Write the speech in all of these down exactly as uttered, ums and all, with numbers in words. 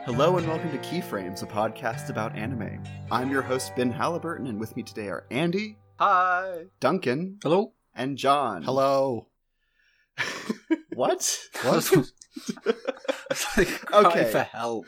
Hello and welcome to Keyframes, a podcast about anime. I'm your host, Ben Halliburton, and with me today are Andy. Hi. Duncan. Hello. And John. Hello. What? What? It's like Okay. cry for help.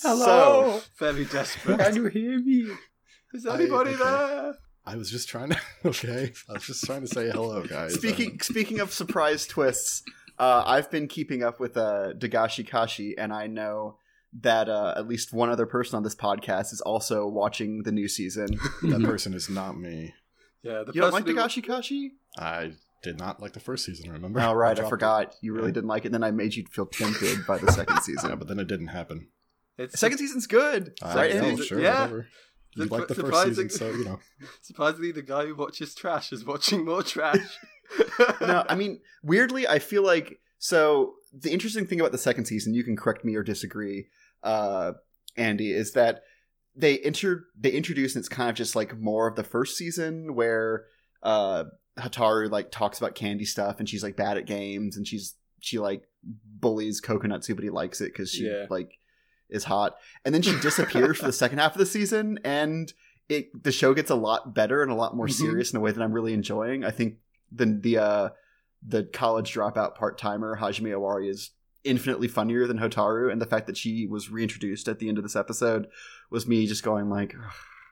Hello. Very desperate. Can you hear me? Is anybody I- okay. there? I was just trying to. Okay, I was just trying to say hello, guys. Speaking speaking of surprise twists, uh, I've been keeping up with uh, Dagashi Kashi, and I know that uh, at least one other person on this podcast is also watching the new season. that person is not me. Yeah, the You don't like person who- Dagashi Kashi? I did not like the first season. Remember? Oh, right, I dropped forgot. You really Yeah. didn't like it, then I made you feel tempted by the second it. season. Yeah, but then it didn't happen. It's The second season's good, I right, know, Andy? sure, Yeah. whatever. You The- like the first surprising- season, so you know. Surprisingly, the guy who watches trash is watching more trash. No, I mean, weirdly, I feel like so. The interesting thing about the second season, you can correct me or disagree, uh, Andy, is that they inter they introduce and it's kind of just like more of the first season where uh, Hataru like talks about candy stuff and she's like bad at games and she's she like bullies Coconutsu, but he likes it because she Yeah. like is hot, and then she disappears for the second half of the season, and it the show gets a lot better and a lot more Mhm. serious in a way that I'm really enjoying. I think the the uh, the college dropout part timer Hajime Owari is infinitely funnier than Hotaru, and the fact that she was reintroduced at the end of this episode was me just going like, "Ugh."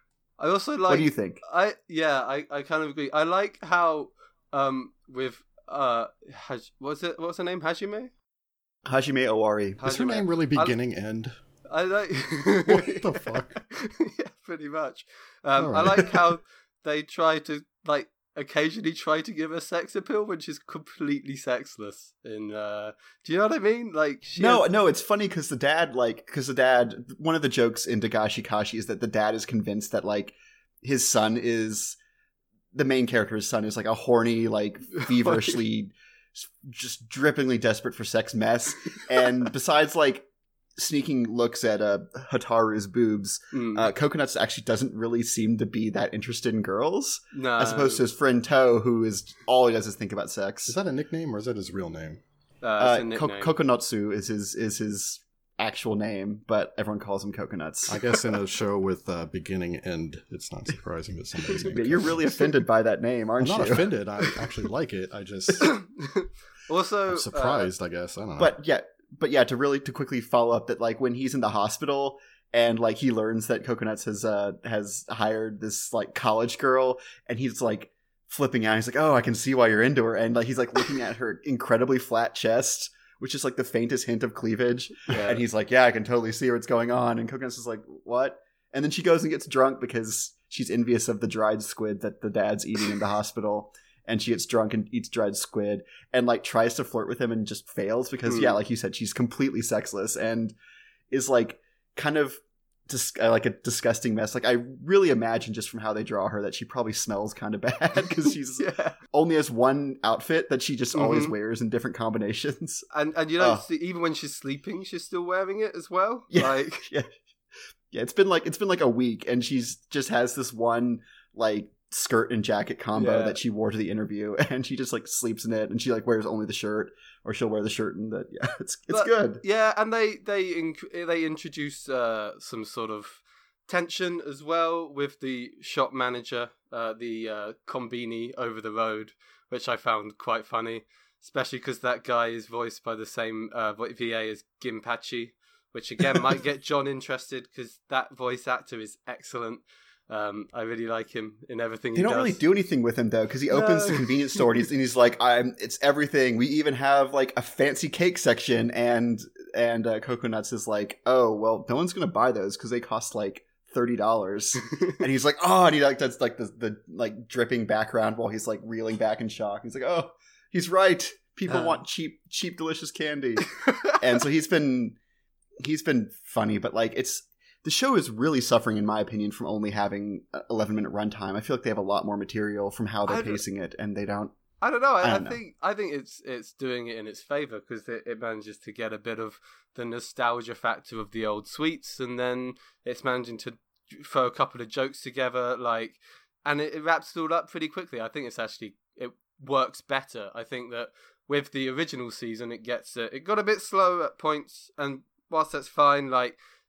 I also like. What do you think? I yeah, I, I kind of agree. I like how um with uh Haj- what's it what's her name Hajime? Hajime Owari. Is her Hajime. name really I- beginning end? I like What the fuck? Yeah, pretty much. Um, I Alright. like how they try to like occasionally try to give her sex appeal when she's completely sexless. In uh, do you know what I mean? Like she No, has- no, it's funny because the dad, like, because the dad, one of the jokes in Dagashi Kashi is that the dad is convinced that, like, his son is, the main character's son is, like, a horny, like, feverishly, just drippingly desperate for sex mess. And besides, like, sneaking looks at uh, Hataru's boobs, Mm, uh, Coconuts actually doesn't really seem to be that interested in girls, no, as opposed to his friend To, who is, all he does is think about sex. Is that a nickname or is that his real name? uh, Uh, it's a Ko- nickname. Kokonotsu is his is his actual name, but everyone calls him Coconuts. I guess in a show with uh, beginning end, it's not surprising that somebody's name. Yeah, you're really offended by that name, I'm aren't not you? offended. I actually like it. I just Also, I'm surprised. I guess I don't know. But yeah, but yeah, to really to quickly follow up that, like, when he's in the hospital and like he learns that Coconuts has uh has hired this like college girl, and he's like flipping out. He's like, "Oh, I can see why you're into her," and like he's like looking at her incredibly flat chest, which is like the faintest hint of cleavage. uh, yeah. And he's like, "Yeah, I can totally see what's going on." And Coconuts is like, "What?" And then she goes and gets drunk because she's envious of the dried squid that the dad's eating in the hospital. And she gets drunk and eats dried squid and like tries to flirt with him and just fails because, Hmm. yeah, like you said, she's completely sexless and is like kind of dis- uh, like a disgusting mess. Like I really imagine just from how they draw her that she probably smells kind of bad because she's yeah. only has one outfit that she just always Mhm. wears in different combinations. And and you know, Oh. see, even when she's sleeping, she's still wearing it as well. Yeah. Like yeah yeah it's been like it's been like a week and she's just has this one like skirt and jacket combo Yeah. that she wore to the interview, and she just like sleeps in it, and she like wears only the shirt, or she'll wear the shirt and the yeah it's it's But- good. yeah, and they they inc- they introduce uh, some sort of tension as well with the shop manager, uh, the uh, Combini over the road, which I found quite funny, especially because that guy is voiced by the same uh, V A as Gimpachi, which again might get John interested because that voice actor is excellent. Um, I really like him in everything They he don't does. really do anything with him though, because he opens No. the convenience store and he's, and he's like, "I'm it's everything. We even have like a fancy cake section," and and uh, Coconuts is like, "Oh well, no one's gonna buy those because they cost like thirty dollars." And he's like, "Oh," and he like does like the the like dripping background while he's like reeling back in shock. He's like, "Oh, he's right. People Uh. want cheap, cheap, delicious candy." And so he's been he's been funny, but like it's the show is really suffering, in my opinion, from only having an eleven minute runtime. I feel like they have a lot more material from how they're I don't- pacing it, and they don't. I don't know. I, I I, don't know. think I think it's it's doing it in its favor because it, it manages to get a bit of the nostalgia factor of the old sweets, and then it's managing to throw a couple of jokes together, like, and it, it wraps it all up pretty quickly. I think it's actually it works better. I think that with the original season, it gets uh, it got a bit slow at points, and whilst that's fine, like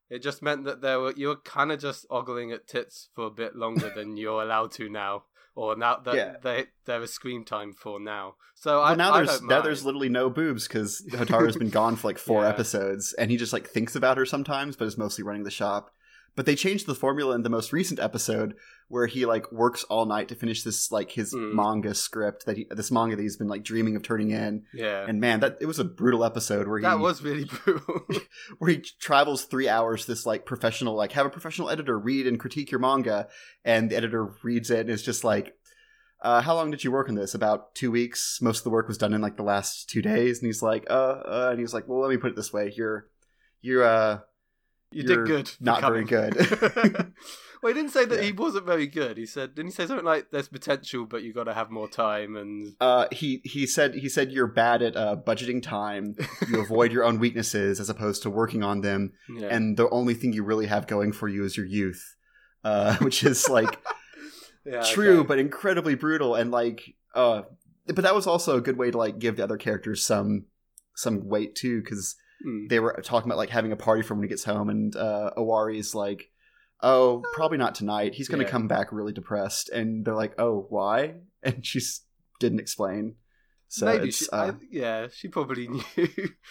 It just meant that there were you were kind of just ogling at tits for a bit longer than you're allowed to now, or now that Yeah. they there is screen time for now. So Well, I now I there's don't now mind. there's literally no boobs because Hotaru's been gone for like four Yeah. episodes, and he just like thinks about her sometimes, but is mostly running the shop. But they changed the formula in the most recent episode where he like works all night to finish this like his Mm. manga script that he this manga that he's been like dreaming of turning in. yeah. And man, that it was a brutal episode where he That was really brutal. where he travels three hours this like professional like have a professional editor read and critique your manga, and the editor reads it and is just like, uh, how long did you work on this? About two weeks. Most of the work was done in like the last two days. And he's like, uh, uh and he's like, well, let me put it this way. You're, you're, uh, You You're did good. for not very coming. good. Well, he didn't say that Yeah. he wasn't very good. He said, didn't he say something like, "There's potential, but you got to have more time"? And uh, he, he said, he said, you're bad at, uh, budgeting time. You avoid your own weaknesses as opposed to working on them. yeah. And the only thing you really have going for you is your youth, uh, which is like, yeah, true, okay. but incredibly brutal. And like, uh, but that was also a good way to like give the other characters some some weight too, because Hmm. they were talking about like having a party for him when he gets home, and uh, Owari's like, "Oh, probably not tonight. He's going to Yeah. come back really depressed." And they're like, "Oh, why?" And she s- didn't explain. So Maybe it's she, uh, I, yeah, she probably knew.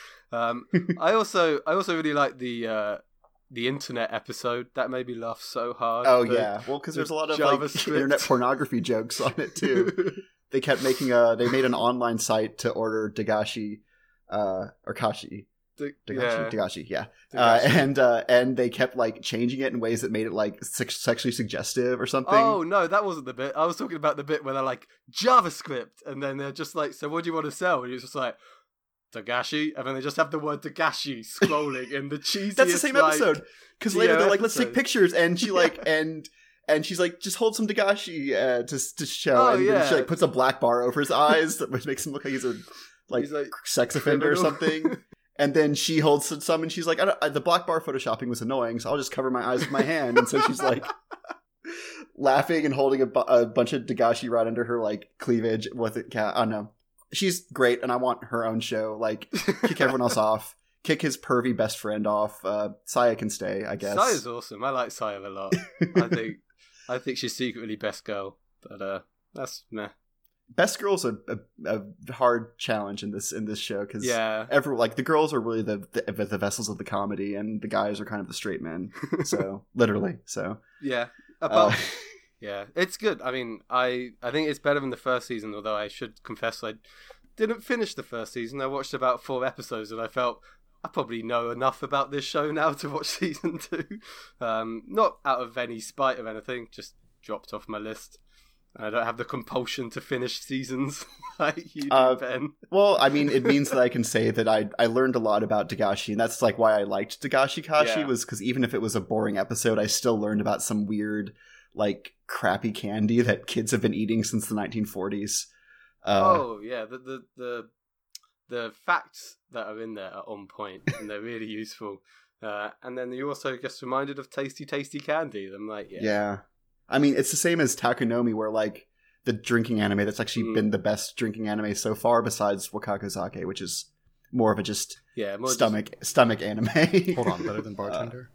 um, I also, I also really like the uh, the internet episode. That made me laugh so hard. oh The- yeah, well, because the there's a lot of like JavaScript. internet pornography jokes on it too. They kept making a they made an online site to order Dagashi, uh, or Kashi. The- Dagashi, yeah, Dagashi, yeah, uh, Dagashi. and uh, and they kept like changing it in ways that made it like sex- sexually suggestive or something. Oh no, that wasn't the bit. I was talking about the bit where they're like JavaScript, and then they're just like, "So what do you want to sell?" And it's just like Dagashi, and then they just have the word Dagashi scrolling in the cheesiest. That's the same like- episode. Because yeah, later they're like, "Let's take episode. pictures," and she like and and she's like, "Just hold some Dagashi uh, to to show," Oh, and then yeah. she like puts a black bar over his eyes, which makes him look like he's a like, He's like, sex offender or criminal. something. And then she holds some, and she's like, I don't, I, "The black bar photoshopping was annoying, so I'll just cover my eyes with my hand." And so she's like laughing and holding a, bu- a bunch of Dagashi right under her like cleavage with it. Cat, I don't know. She's great, and I want her own show. Like, kick everyone else off, kick his pervy best friend off. Uh, Saya can stay, I guess. Saya's awesome. I like Saya a lot. I think, I think she's secretly best girl, but uh, that's meh. Best girl's a, a, a hard challenge in this in this show because Yeah, every like the girls are really the, the the vessels of the comedy, and the guys are kind of the straight men. So literally, so yeah. uh, About yeah, it's good. I mean, I I think it's better than the first season. Although I should confess, I didn't finish the first season. I watched about four episodes, and I felt I probably know enough about this show now to watch season two. Um, not out of any spite of anything, just dropped off my list. I don't have the compulsion to finish seasons like you do, Uh, Ben. well, I mean, it means that I can say that I I learned a lot about Dagashi, and that's like why I liked Dagashi Kashi Yeah. was because even if it was a boring episode, I still learned about some weird like crappy candy that kids have been eating since the nineteen forties. Uh, oh yeah, the, the the the facts that are in there are on point and they're really useful. Uh, and then you also get reminded of tasty, tasty candy. I'm like, yeah, yeah. I mean, it's the same as Takunomi, where like the drinking anime that's actually Mm. been the best drinking anime so far, besides Wakakuzake, which is more of a just yeah, more just- stomach stomach anime. Hold on, better than Bartender?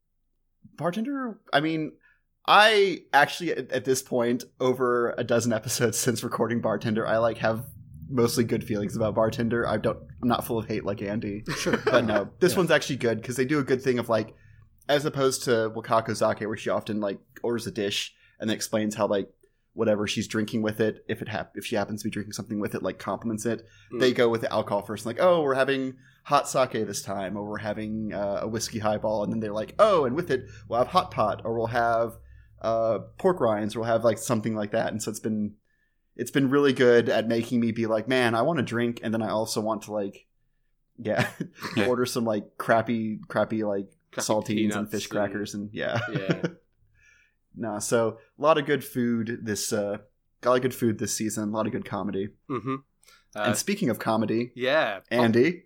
Bartender, I mean, I actually at, at this point, over a dozen episodes since recording Bartender, I like have mostly good feelings about Bartender. I don't, I'm not full of hate like Andy, Sure. but no, this Yeah. one's actually good because they do a good thing of like, as opposed to Wakakuzake, where she often like orders a dish and then explains how like whatever she's drinking with it, if it hap- if she happens to be drinking something with it, like compliments it. Mm. They go with the alcohol first, like, oh, we're having hot sake this time, or we're having uh, a whiskey highball, and then they're like, oh, and with it we'll have hot pot, or we'll have uh, pork rinds, or we'll have like something like that. And so it's been it's been really good at making me be like, man, I want to drink, and then I also want to like, yeah, Yeah. order some like crappy, crappy like Crappy saltines and peanuts fish and- crackers, and yeah, yeah. no, so a lot of good food this uh, got a lot of good food this season, a lot of good comedy. Mm-hmm. Uh, And speaking of comedy, yeah, Pop- Andy,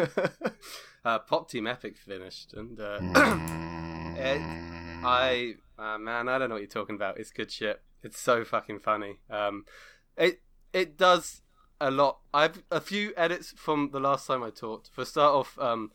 uh, Pop Team Epic finished, and uh, Mm. it, I uh, man, I don't know what you're talking about. It's good shit. It's so fucking funny. Um, it it does a lot. I've a few edits from the last time I talked. For start off, um,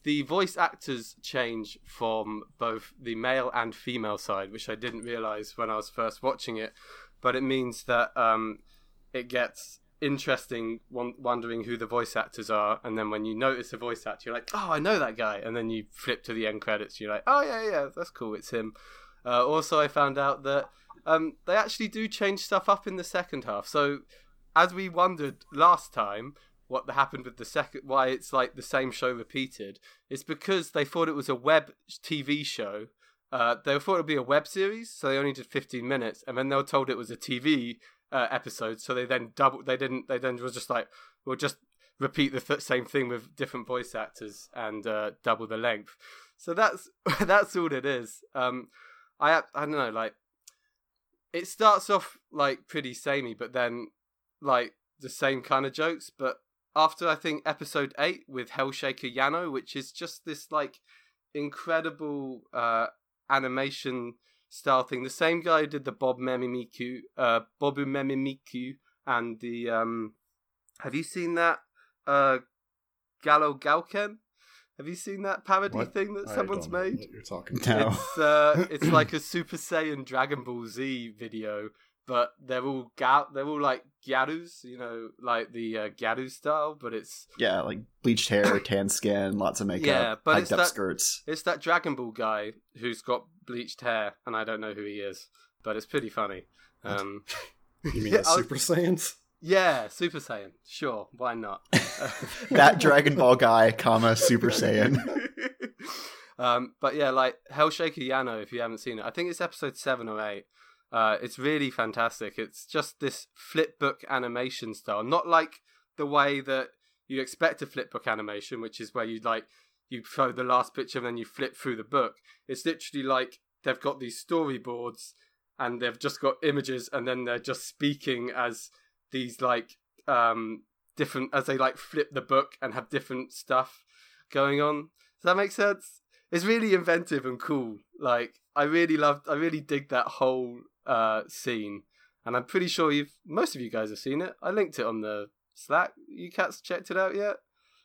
the voice actors change from both the male and female side, which I didn't realize when I was first watching it. But it means that um, it gets interesting wondering who the voice actors are, and then when you notice a voice actor, you're like, oh, I know that guy, and then you flip to the end credits, you're like, oh yeah, yeah, that's cool, it's him. Uh, also, I found out that um, they actually do change stuff up in the second half. So, as we wondered last time, what happened with the second, why it's like the same show repeated, it's because they thought it was a web T V show. Uh, they thought it would be a web series, so they only did fifteen minutes, and then they were told it was a T V uh, episode, so they then double. They didn't. They then was just like, we'll just repeat the th- same thing with different voice actors and uh, double the length. So that's that's all it is. Um, I I don't know, like it starts off like pretty samey, but then like the same kind of jokes, but after I think episode eight with Hellshaker Yano, which is just this like incredible uh, animation style thing. The same guy who did the Bob Memimiku, uh, Bobu Memimiku, and the um, have you seen that uh, Gallo Galken? Have you seen that parody what? thing that I someone's don't know made? what you're talking No. about. It's uh, it's like a Super Saiyan Dragon Ball Z video, but they're all ga- they're all like gyarus, you know, like the uh, gyaru style, but it's Yeah, like bleached hair, tan skin, lots of makeup, Yeah, but hiked it's up that- skirts. it's that Dragon Ball guy who's got bleached hair, and I don't know who he is, but it's pretty funny. Um, You mean Yeah, the I was- Super Saiyans? yeah, Super Saiyan, sure, why not? That Dragon Ball guy, comma Super Saiyan. um, but yeah, like Hellshaker Yano, if you haven't seen it, I think it's episode seven or eight. Uh, it's really fantastic. It's just this flipbook animation style, not like the way that you expect a flipbook animation, which is where you like you throw the last picture and then you flip through the book. It's literally like they've got these storyboards and they've just got images, and then they're just speaking as these like um, different as they like flip the book and have different stuff going on. Does that make sense? It's really inventive and cool. Like I really loved, I really dig that whole uh scene, and I'm pretty sure you've most of you guys have seen it. I linked it on the Slack. You cats checked it out yet?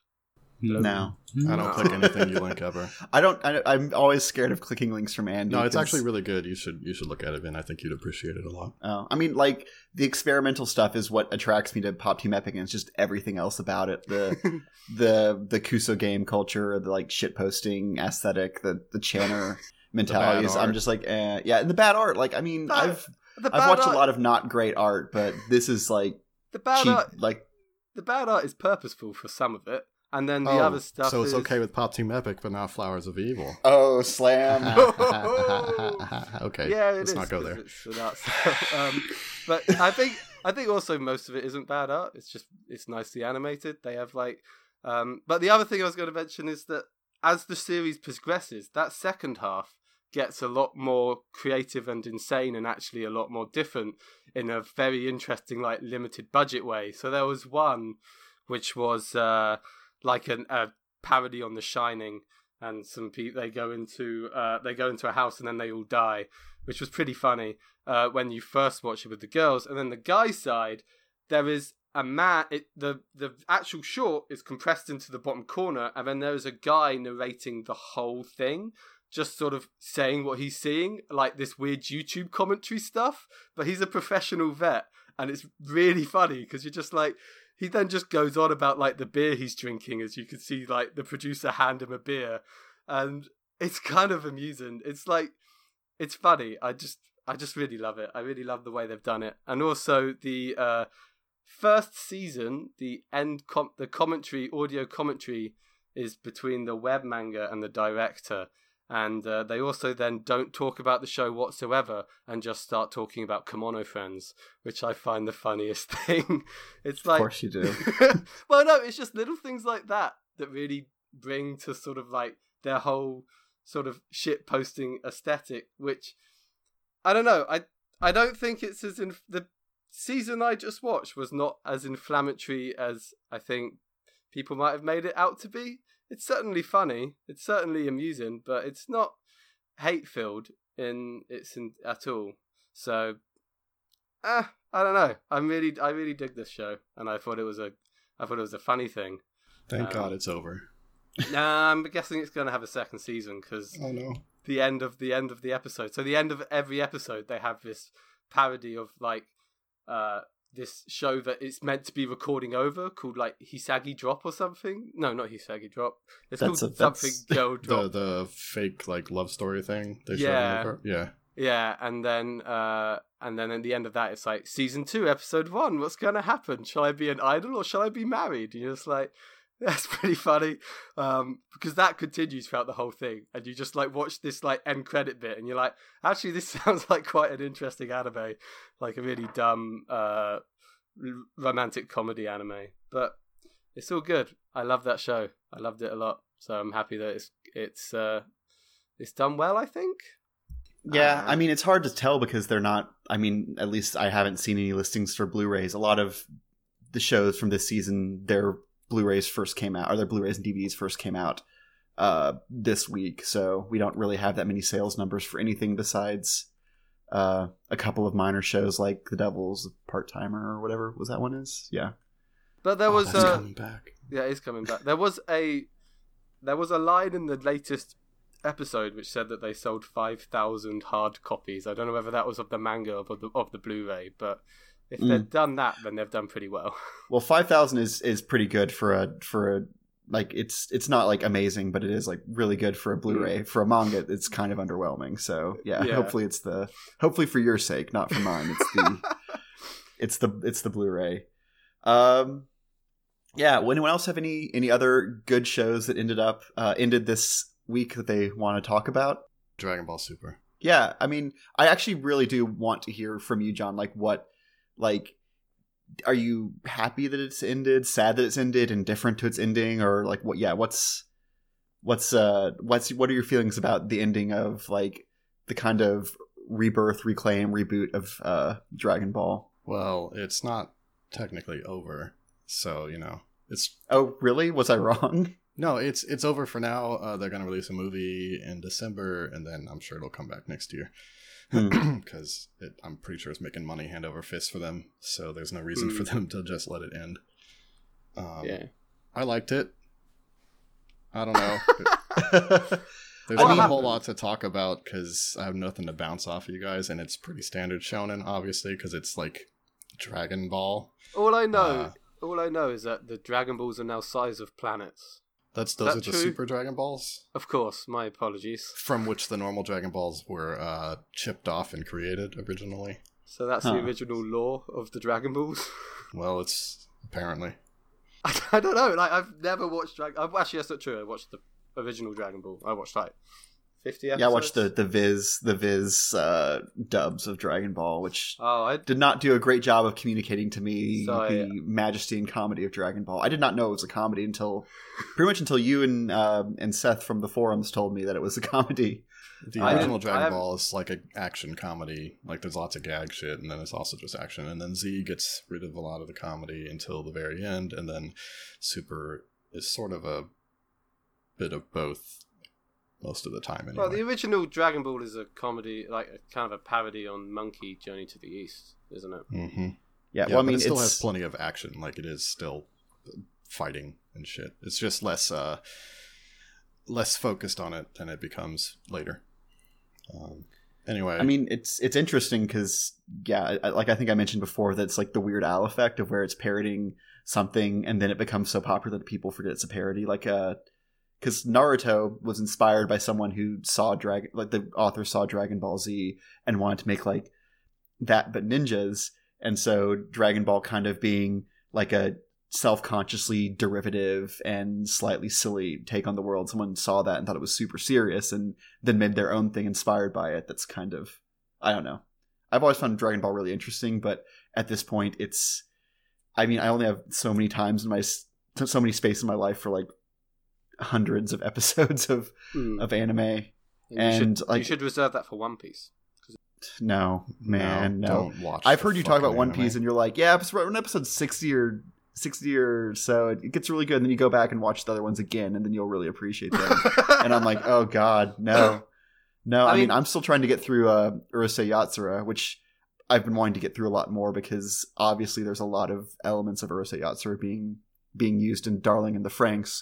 No. I don't click anything you link ever. I don't, I, I'm always scared of clicking links from Andy. No, it's 'cause- actually really good. You should you should look at it, and I think you'd appreciate it a lot. Oh, I mean, like the experimental stuff is what attracts me to Pop Team Epic, and it's just everything else about it. The the the Kuso game culture, the like shit posting aesthetic, the the Channer mentality. is I'm art. just like, eh. Yeah, and the bad art. Like, I mean, No, I've The I've bad watched art, a lot of not great art, but this is like the bad cheap. art. Like, The bad art is purposeful for some of it, and then the Oh, other stuff. so it's is... okay with Pop Team Epic, but not Flowers of Evil. oh, slam. Okay, Yeah, it let's is, not go 'cause there. it's for that stuff. um, but I think I think also most of it isn't bad art. It's just it's nicely animated. They have like, um, but the other thing I was going to mention is that as the series progresses, that second half gets a lot more creative and insane, and actually a lot more different in a very interesting, like limited budget way. So there was one which was uh, like an, a parody on The Shining. And some people they go into uh, they go into a house and then they all die, which was pretty funny uh, when you first watch it with the girls. And then the guy side, there is a man. It, the the actual short is compressed into the bottom corner, and then there is a guy narrating the whole thing, just sort of saying what he's seeing, like this weird YouTube commentary stuff. But he's a professional vet, and it's really funny because you're just like. He then just goes on about like the beer he's drinking, as you can see, like the producer hand him a beer, and it's kind of amusing. It's like, it's funny. I just, I just really love it. I really love the way they've done it, and also the uh, first season, the end, com- the commentary, audio commentary, is between the web manga and the director. And uh, they also then don't talk about the show whatsoever and just start talking about Kimono Friends, which I find the funniest thing. It's like, Of course you do. well, no, it's just little things like that that really bring to sort of like their whole sort of shit posting aesthetic, which I don't know. I I don't think it's as in the season I just watched was not as inflammatory as I think people might have made it out to be. It's certainly funny. It's certainly amusing, but it's not hate-filled in its in, at all. So, uh, I don't know. I'm really, I really dig this show, and I thought it was a, I thought it was a funny thing. Thank Um, God it's over. Nah, I'm guessing it's going to have a second season because Oh no. the end of the end of the episode. So the end of every episode, they have this parody of like uh this show that it's meant to be recording over called like Hisagi Drop or something. No, not Hisagi Drop. It's That's called a- something that's- Girl The Drop. the fake like love story thing. They showed Yeah. in the car? Yeah. Yeah, and then uh and then at the end of that, it's like season two, episode one. What's going to happen? Shall I be an idol or shall I be married? And you're just like, that's pretty funny, um, because that continues throughout the whole thing, and you just like watch this like end credit bit, and you're like, actually, this sounds like quite an interesting anime, like a really dumb uh, r- romantic comedy anime. But it's all good. I love that show. I loved it a lot, so I'm happy that it's it's uh, it's done well. I think. Yeah, Uh, I mean, it's hard to tell because they're not. I mean, at least I haven't seen any listings for Blu-rays. A lot of the shows from this season, their Blu-rays first came out, or their Blu-rays and D V Ds first came out uh, this week. So we don't really have that many sales numbers for anything besides uh, a couple of minor shows like The Devil's Part-Timer or whatever was that one is. Yeah. But there Oh, was that's uh, coming back. yeah, it's coming back. There was a there was a line in the latest episode which said that they sold five thousand hard copies. I don't know whether that was of the manga or of the, of the Blu-ray, but if Mm. they've done that, then they've done pretty well. Well, five thousand is is pretty good for a for a like it's it's not like amazing, but it is like really good for a Blu-ray. For a manga, it's kind of underwhelming. So yeah, Yeah. hopefully it's the hopefully for your sake, not for mine. It's the it's the it's the Blu-ray. Um, yeah. Well, anyone else have any any other good shows that ended up uh, ended this week that they want to talk about? Dragon Ball Super. Yeah, I mean, I actually really do want to hear from you, John. Like, what, like, are you happy that it's ended? Sad that it's ended? Indifferent to its ending? Or like, what? Yeah, what's, what's, uh, what's, what are your feelings about the ending of like the kind of rebirth, reclaim, reboot of uh, Dragon Ball? Well, it's not technically over, so you know it's. Oh, really? Was I wrong? No, it's it's over for now. Uh, they're gonna release a movie in December, and then I'm sure it'll come back next year because I'm pretty sure it's making money hand over fist for them. So there's no reason Hmm. for them to just let it end. Um, Yeah. I liked it. I don't know. There's I not mean- a whole lot to talk about because I have nothing to bounce off of you guys, and it's pretty standard shonen, obviously, because it's like Dragon Ball. All I know, Uh, all I know is that the Dragon Balls are now size of planets. That's Is those that are the true? Super Dragon Balls, Of course, my apologies. from which the normal Dragon Balls were uh, chipped off and created originally. So that's Huh. the original lore of the Dragon Balls. Well, it's apparently. I, I don't know. Like I've never watched Dragon. I've, actually, that's not true. I watched the original Dragon Ball. I watched like fifty episodes. Yeah, I watched the the Viz the Viz uh, dubs of Dragon Ball, which Oh, I did not do a great job of communicating to me Sorry. the majesty and comedy of Dragon Ball. I did not know it was a comedy until pretty much until you and uh, and Seth from the forums told me that it was a comedy. The I original have- Dragon I have- Ball is like an action comedy. Like there's lots of gag shit, and then it's also just action. And then Z gets rid of a lot of the comedy until the very end, and then Super is sort of a bit of both most of the time. Anyway. well, the original Dragon Ball is a comedy, like a, kind of a parody on Monkey Journey to the East, isn't it? hmm Yeah, Yeah, well, I but mean, it still it's, has plenty of action. Like it is still fighting and shit. It's just less uh, less focused on it than it becomes later. Um, anyway, I mean, it's it's interesting because yeah, I, like I think I mentioned before, that it's like the Weird Al effect of where it's parodying something and then it becomes so popular that people forget it's a parody. Like, uh, because Naruto was inspired by someone who saw Dragon, like the author saw Dragon Ball Z and wanted to make like that but ninjas, and so Dragon Ball kind of being like a self-consciously derivative and slightly silly take on the world. Someone saw that and thought it was super serious and then made their own thing inspired by it. That's kind of, I don't know. I've always found Dragon Ball really interesting, but at this point it's, I mean, I only have so many times in my, so many space in my life for like hundreds of episodes of, Hmm. of anime. And, you, And, should, like- you should reserve that for One Piece. No, man, no. Don't watch. I've the heard you talk about fucking One anime. Piece and you're like, yeah, episode, episode sixty or sixty or so, it gets really good. And then you go back and watch the other ones again, and then you'll really appreciate them. And I'm like, oh god, no, no. I, I mean, mean- I'm still trying to get through uh, Urusei Yatsura, which I've been wanting to get through a lot more because obviously there's a lot of elements of Urusei Yatsura being being used in Darling and the Franxx,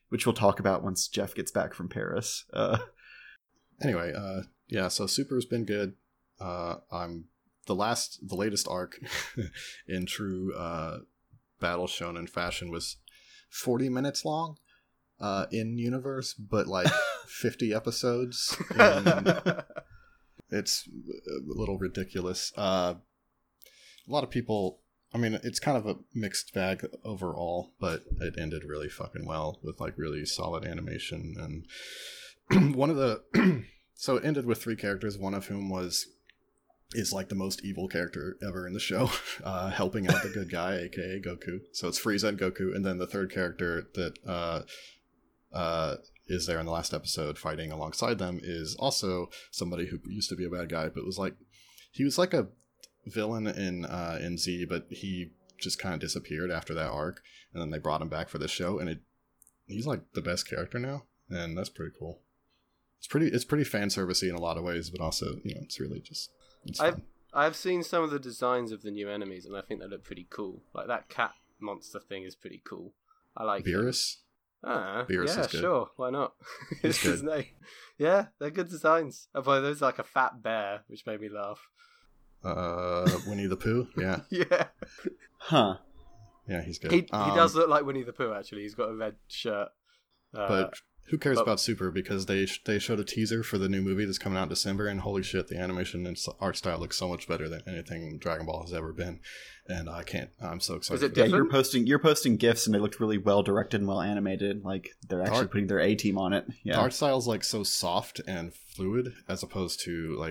which we'll talk about once Jeff gets back from Paris. Uh, anyway, uh, yeah, so Super's been good. Uh, I'm the last, the latest arc in true uh, Battle Shonen fashion was forty minutes long uh, in universe, but like fifty episodes. In, it's a little ridiculous. Uh, a lot of people. I mean, it's kind of a mixed bag overall, but it ended really fucking well with like really solid animation. And one of the so it ended with three characters, one of whom was is like the most evil character ever in the show, uh, helping out the good guy, aka Goku. So it's Frieza and Goku, and then the third character that uh, uh, is there in the last episode fighting alongside them is also somebody who used to be a bad guy, but was like he was like a villain in uh in Z, but he just kind of disappeared after that arc, and then they brought him back for this show, and it he's like the best character now, and that's pretty cool. It's pretty it's pretty fan servicey in a lot of ways, but also, you know, it's really just it's I've fun. I've seen some of the designs of the new enemies, and I think they look pretty cool. Like that cat monster thing is pretty cool. I like it. Beerus. Ah, Beerus yeah, is good. sure. Why not? He's It's his good. name. Yeah, they're good designs. Although there's like a fat bear, which made me laugh. Uh, Winnie the Pooh. Yeah, Yeah, huh. yeah, he's good. he he Um, does look like Winnie the Pooh. Actually, he's got a red shirt. Uh, but who cares but- about Super, because they sh- they showed a teaser for the new movie that's coming out in December, and holy shit, the animation and s- art style looks so much better than anything Dragon Ball has ever been, and I can't. I'm so excited. Is it for Yeah, that. you're Different? posting you're posting gifs, and they looked really well directed and well animated. Like they're actually Art- putting their A team on it. The Yeah, art style's like so soft and fluid, as opposed to like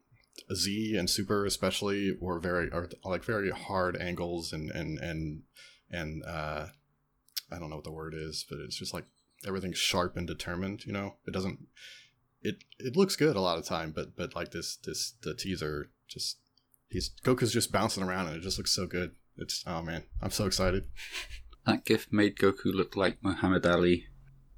Z and Super especially were very are like very hard angles and and and and uh I don't know what the word is, but it's just like everything's sharp and determined, you know. It doesn't it it looks good a lot of time, but but like this this the teaser just he's Goku's just bouncing around and it just looks so good. It's oh man, I'm so excited. That gif made Goku look like Muhammad Ali.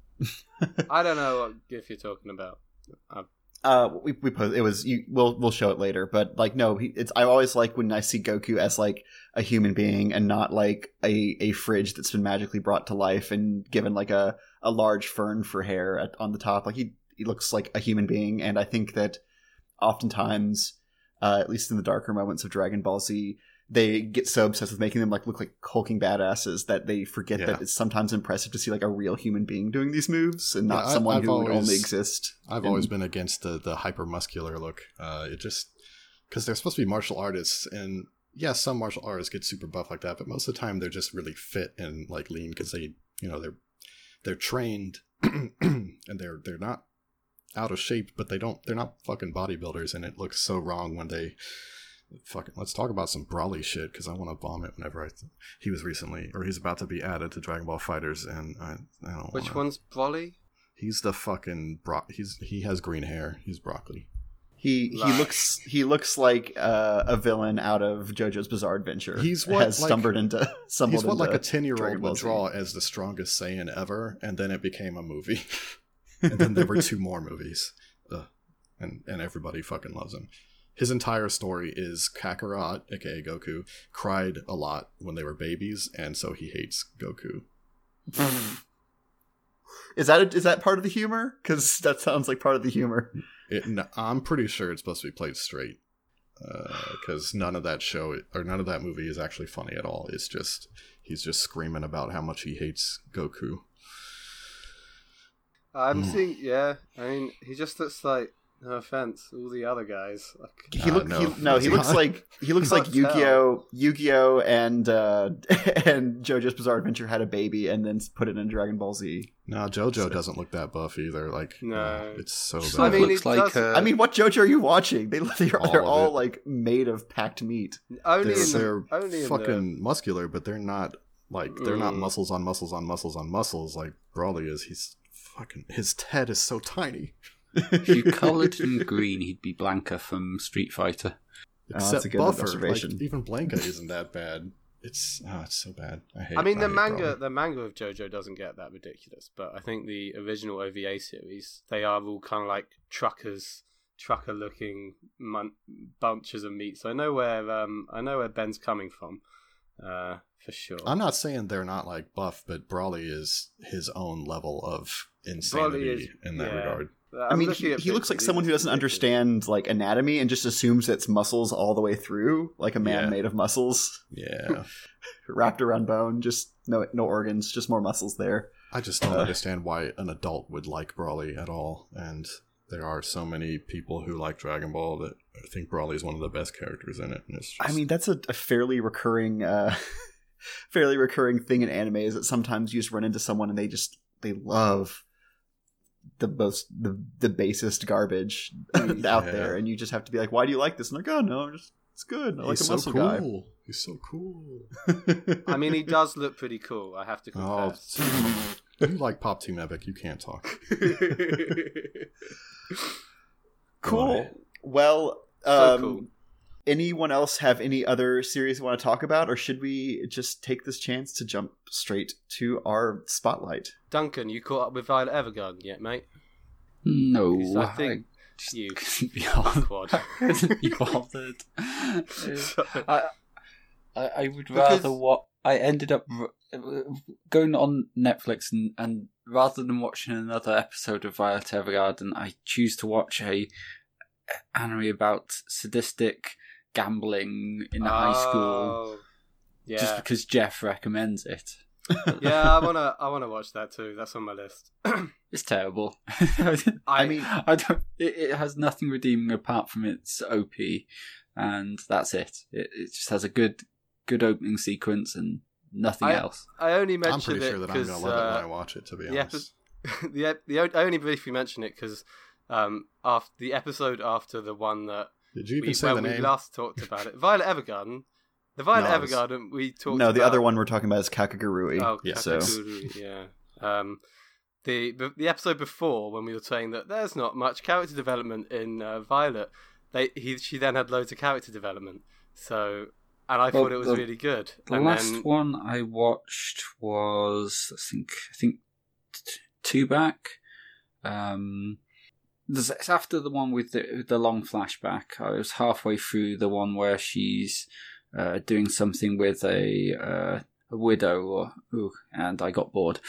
I don't know what gif you're talking about. Uh, uh, we we post it was you. We'll we'll show it later, but like no, he, it's I always like when I see Goku as like a human being and not like a a fridge that's been magically brought to life and given like a a large fern for hair at, on the top. Like he he looks like a human being, and I think that oftentimes, uh, at least in the darker moments of Dragon Ball Z, they get so obsessed with making them like look like hulking badasses that they forget Yeah. that it's sometimes impressive to see like a real human being doing these moves and not Yeah, I- someone I've who would always- only exist. I've in- always been against the the hyper muscular look. Uh, it just because they're supposed to be martial artists, and yeah, some martial artists get super buff like that, but most of the time they're just really fit and like lean because they, you know, they're they're trained and they're they're not out of shape, but they don't they're not fucking bodybuilders, and it looks so wrong when they fucking. Let's talk about some Brawly shit because I want to vomit whenever I. Th- he was recently, or he's about to be added to Dragon Ball Fighters, and I, I don't. which wanna, one's Broly? He's the fucking bro. He's he has green hair. He's broccoli. He he Right. looks he looks like uh, a villain out of JoJo's Bizarre Adventure. He's what, has like- stumbled into stumbled He's what like into a ten year old Dragon Ball would Z. draw as the strongest Saiyan ever, and then it became a movie, and then there were two more movies, Ugh. and and everybody fucking loves him. His entire story is Kakarot, aka Goku, cried a lot when they were babies, and so he hates Goku. Is that a, is that part of the humor? Because that sounds like part of the humor. It, n- I'm pretty sure it's supposed to be played straight, because none of that show or none of that movie is actually funny at all. It's just he's just screaming about how much he hates Goku. I'm Mm. seeing. Yeah, I mean, he just looks like. No offense, all the other guys. Like, He Uh, look no, he, no he he's looks not. like he looks like Can't Yu-Gi-Oh Yu-Gi-Oh and uh, and JoJo's Bizarre Adventure had a baby and then put it in Dragon Ball Z. No, JoJo doesn't look that buff either. Like, No. uh, it's so Sort bad. I of mean, looks it like does- uh, I mean, what JoJo are you watching? They they're, All they're of all it. like made of packed meat. only they're in the, they're only in fucking muscular, but they're not like they're not Mm. muscles on muscles on muscles on muscles like Brawly is. He's fucking his head is so tiny. if you coloured him green, he'd be Blanca from Street Fighter. Oh, that's Except a good Buffer, observation. like even Blanca isn't that bad. It's oh, it's so bad. I hate. The, I mean, the hate manga, Brawly. the manga of JoJo doesn't get that ridiculous, but I think the original O V A series, they are all kind of like truckers, trucker-looking mon- bunches of meat. So I know where, um, I know where Ben's coming from. Uh, for sure. I'm not saying they're not like buff, but Brawley is his own level of insanity is, in that yeah. regard. I mean, he, he looks like someone who doesn't understand like anatomy and just assumes it's muscles all the way through, like a man Yeah. made of muscles, Yeah. wrapped around bone. Just no no organs, just more muscles there. I just don't Uh. understand why an adult would like Brawley at all. And there are so many people who like Dragon Ball that I think Brawley is one of the best characters in it. And it's just, I mean, that's a, a fairly recurring, uh, fairly recurring thing in anime is that sometimes you just run into someone and they just they love the most the the basest garbage out Yeah. there, and you just have to be like, "Why do you like this?" And like, "Oh no, just it's good. I like he's a so muscle cool. He's so cool. guy." I mean, he does look pretty cool, I have to Oh, confess. you like Pop Team Epic, you can't talk. Cool. Well, So um, cool. anyone else have any other series they want to talk about, or should we just take this chance to jump straight to our spotlight? Duncan, you caught up with Violet Evergarden yet, mate? No, 'Cause I think just you couldn't be bothered. fuckwad. I couldn't be bothered. I, I, I would Because- rather what I ended up r- going on Netflix and, and rather than watching another episode of Violet Evergarden, I choose to watch a anime about sadistic gambling in a high school Oh, Yeah, just because Jeff recommends it. yeah, I wanna, I wanna watch that too. That's on my list. It's terrible. I mean, I don't. It, it has nothing redeeming apart from its O P, and that's it. It, it just has a good, good opening sequence and nothing I- else. I only I'm mentioned pretty it sure that I'm because going to love it when I uh, watch it, to be the, honest. epi- the, ep- the o- I only briefly mention it because um, after the episode after the one that Did you even we, say when the we name? last talked about it, Violet Evergarden. The Violet No, I was- Evergarden we talked. no, the about, other one we're talking about is Kakagurui. Oh, Yeah, so Kakaguru, yeah. Um, the the the episode before when we were saying that there's not much character development in uh, Violet, they he she then had loads of character development. So, and I Well, thought it was the- really good. The and last then, one I watched was, I think, I think t- two back. Um, there's- it's after the one with the, with the long flashback. I was halfway through the one where she's uh, doing something with a uh, a widow, or ooh, and I got bored.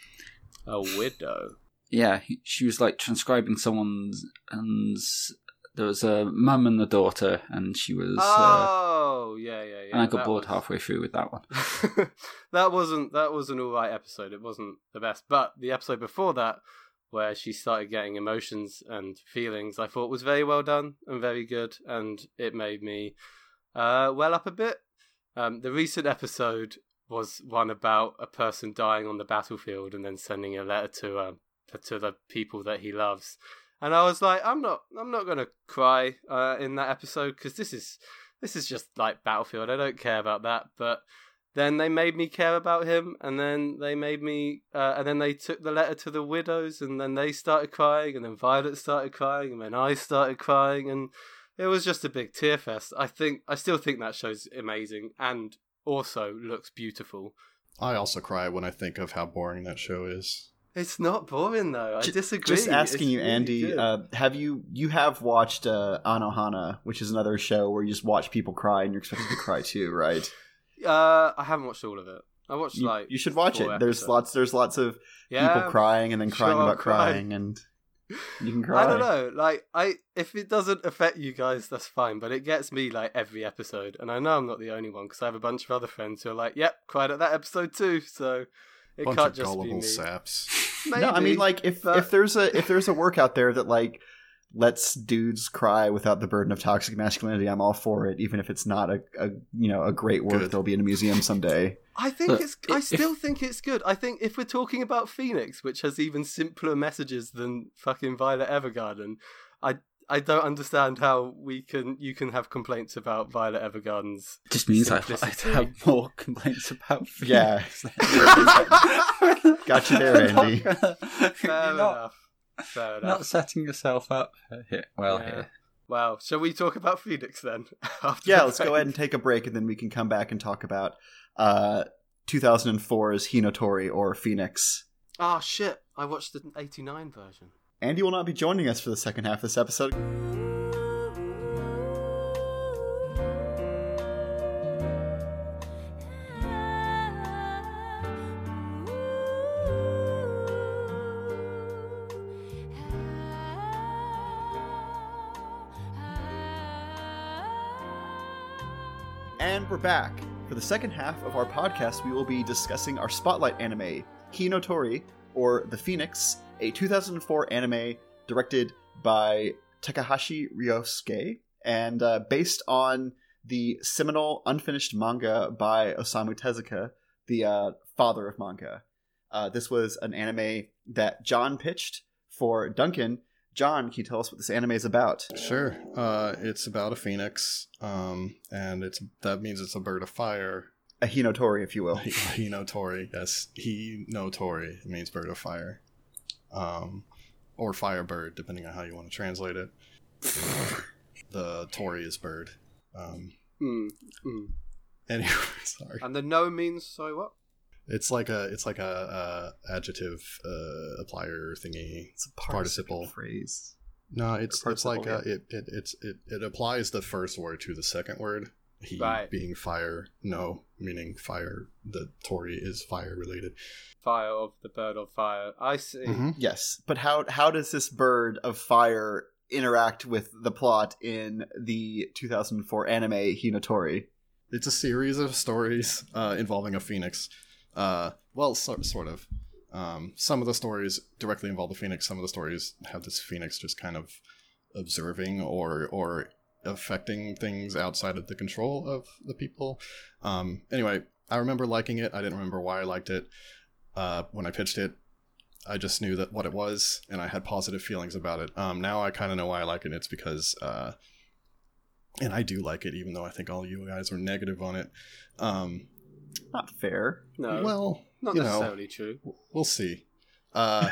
a widow. Yeah, he- she was like transcribing someone's, and there was a mum and a daughter, and she was. Uh, Oh, yeah, yeah, yeah. and I got that bored was- halfway through with that one. that wasn't that was an alright episode. It wasn't the best, but the episode before that, where she started getting emotions and feelings, I thought was very well done and very good, and it made me uh, well up a bit. Um, the recent episode was one about a person dying on the battlefield and then sending a letter to uh, to the people that he loves, and I was like, I'm not I'm not gonna cry uh, in that episode because this is. This is just like Battlefield. I don't care about that. But then they made me care about him, and then they made me, uh, and then they took the letter to the widows, and then they started crying, and then Violet started crying, and then I started crying, and it was just a big tear fest. I think, I still think that show's amazing, and also looks beautiful. I also cry when I think of how boring that show is. It's not boring though. I Ju- disagree. Just asking It's you, really Andy, good. uh, have you you have watched uh, Anohana, which is another show where you just watch people cry and you're expected to cry too, right? uh, I haven't watched all of it. I watched You, like you should watch it. four There's episodes. lots. There's lots of Yeah, people crying and then sure crying I'll about cry. crying, and you can cry. I don't know. Like, I if it doesn't affect you guys, that's fine. But it gets me like every episode, and I know I'm not the only one because I have a bunch of other friends who are like, "Yep, cried at that episode too." So it Bunch can't of just be gullible me. saps. Maybe, No, I mean, like if but- if there's a if there's a work out there that like lets dudes cry without the burden of toxic masculinity, I'm all for it. Even if it's not a, a you know a great work Good. that'll be in a museum someday. I think Look, it's. I if- still think it's good. I think if we're talking about Phoenix, which has even simpler messages than fucking Violet Evergarden, I I don't understand how we can you can have complaints about Violet Evergarden's. Just means I, I'd Simplicity. have more complaints about Yeah. Phoenix. Got you there, You're not Andy. gonna- Fair You're not, enough. Fair enough. not setting yourself up here. Well, Yeah. here. Wow. Shall we talk about Phoenix then? After Yeah, the let's go break? ahead and take a break, and then we can come back and talk about uh, two thousand four's Hinotori or Phoenix. Oh shit! I watched the eighty-nine version. Andy will not be joining us for the second half of this episode. And we're back. For the second half of our podcast, we will be discussing our spotlight anime, Hinotori, or The Phoenix, a two thousand four anime directed by Takahashi Ryosuke, and uh, based on the seminal unfinished manga by Osamu Tezuka, the uh, father of manga. Uh, this was an anime that John pitched for Duncan. John, can you tell us what this anime is about? Sure. Uh, it's about a phoenix, um, and it's that means it's a bird of fire. A Hinotori, if you will. Hinotori, yes. Hinotori. It means bird of fire. Um, or firebird, depending on how you want to translate it. The Tori is bird. Um, mm, mm. Anyway, sorry. And the no means, sorry, what? It's like a it's like a, a adjective uh, applier thingy. It's a participle, participle phrase. No, it's it's like yeah. a, it it it's it, it applies the first word to the second word. He right. being fire, no meaning fire. The Tori is fire related. Fire of the bird of fire. I see. Mm-hmm. Yes, but how how does this bird of fire interact with the plot in the two thousand four anime Hinotori? It's a series of stories uh, involving a phoenix. Uh, well, so, sort of. Um, some of the stories directly involve the phoenix. Some of the stories have this phoenix just kind of observing or or affecting things outside of the control of the people. Um, anyway, I remember liking it. I didn't remember why I liked it uh, when I pitched it. I just knew that what it was, and I had positive feelings about it. Um, now I kind of know why I like it. It's because, uh, and I do like it, even though I think all you guys were negative on it. Um, Not fair. No. Well, not you necessarily know, true. We'll see. Uh,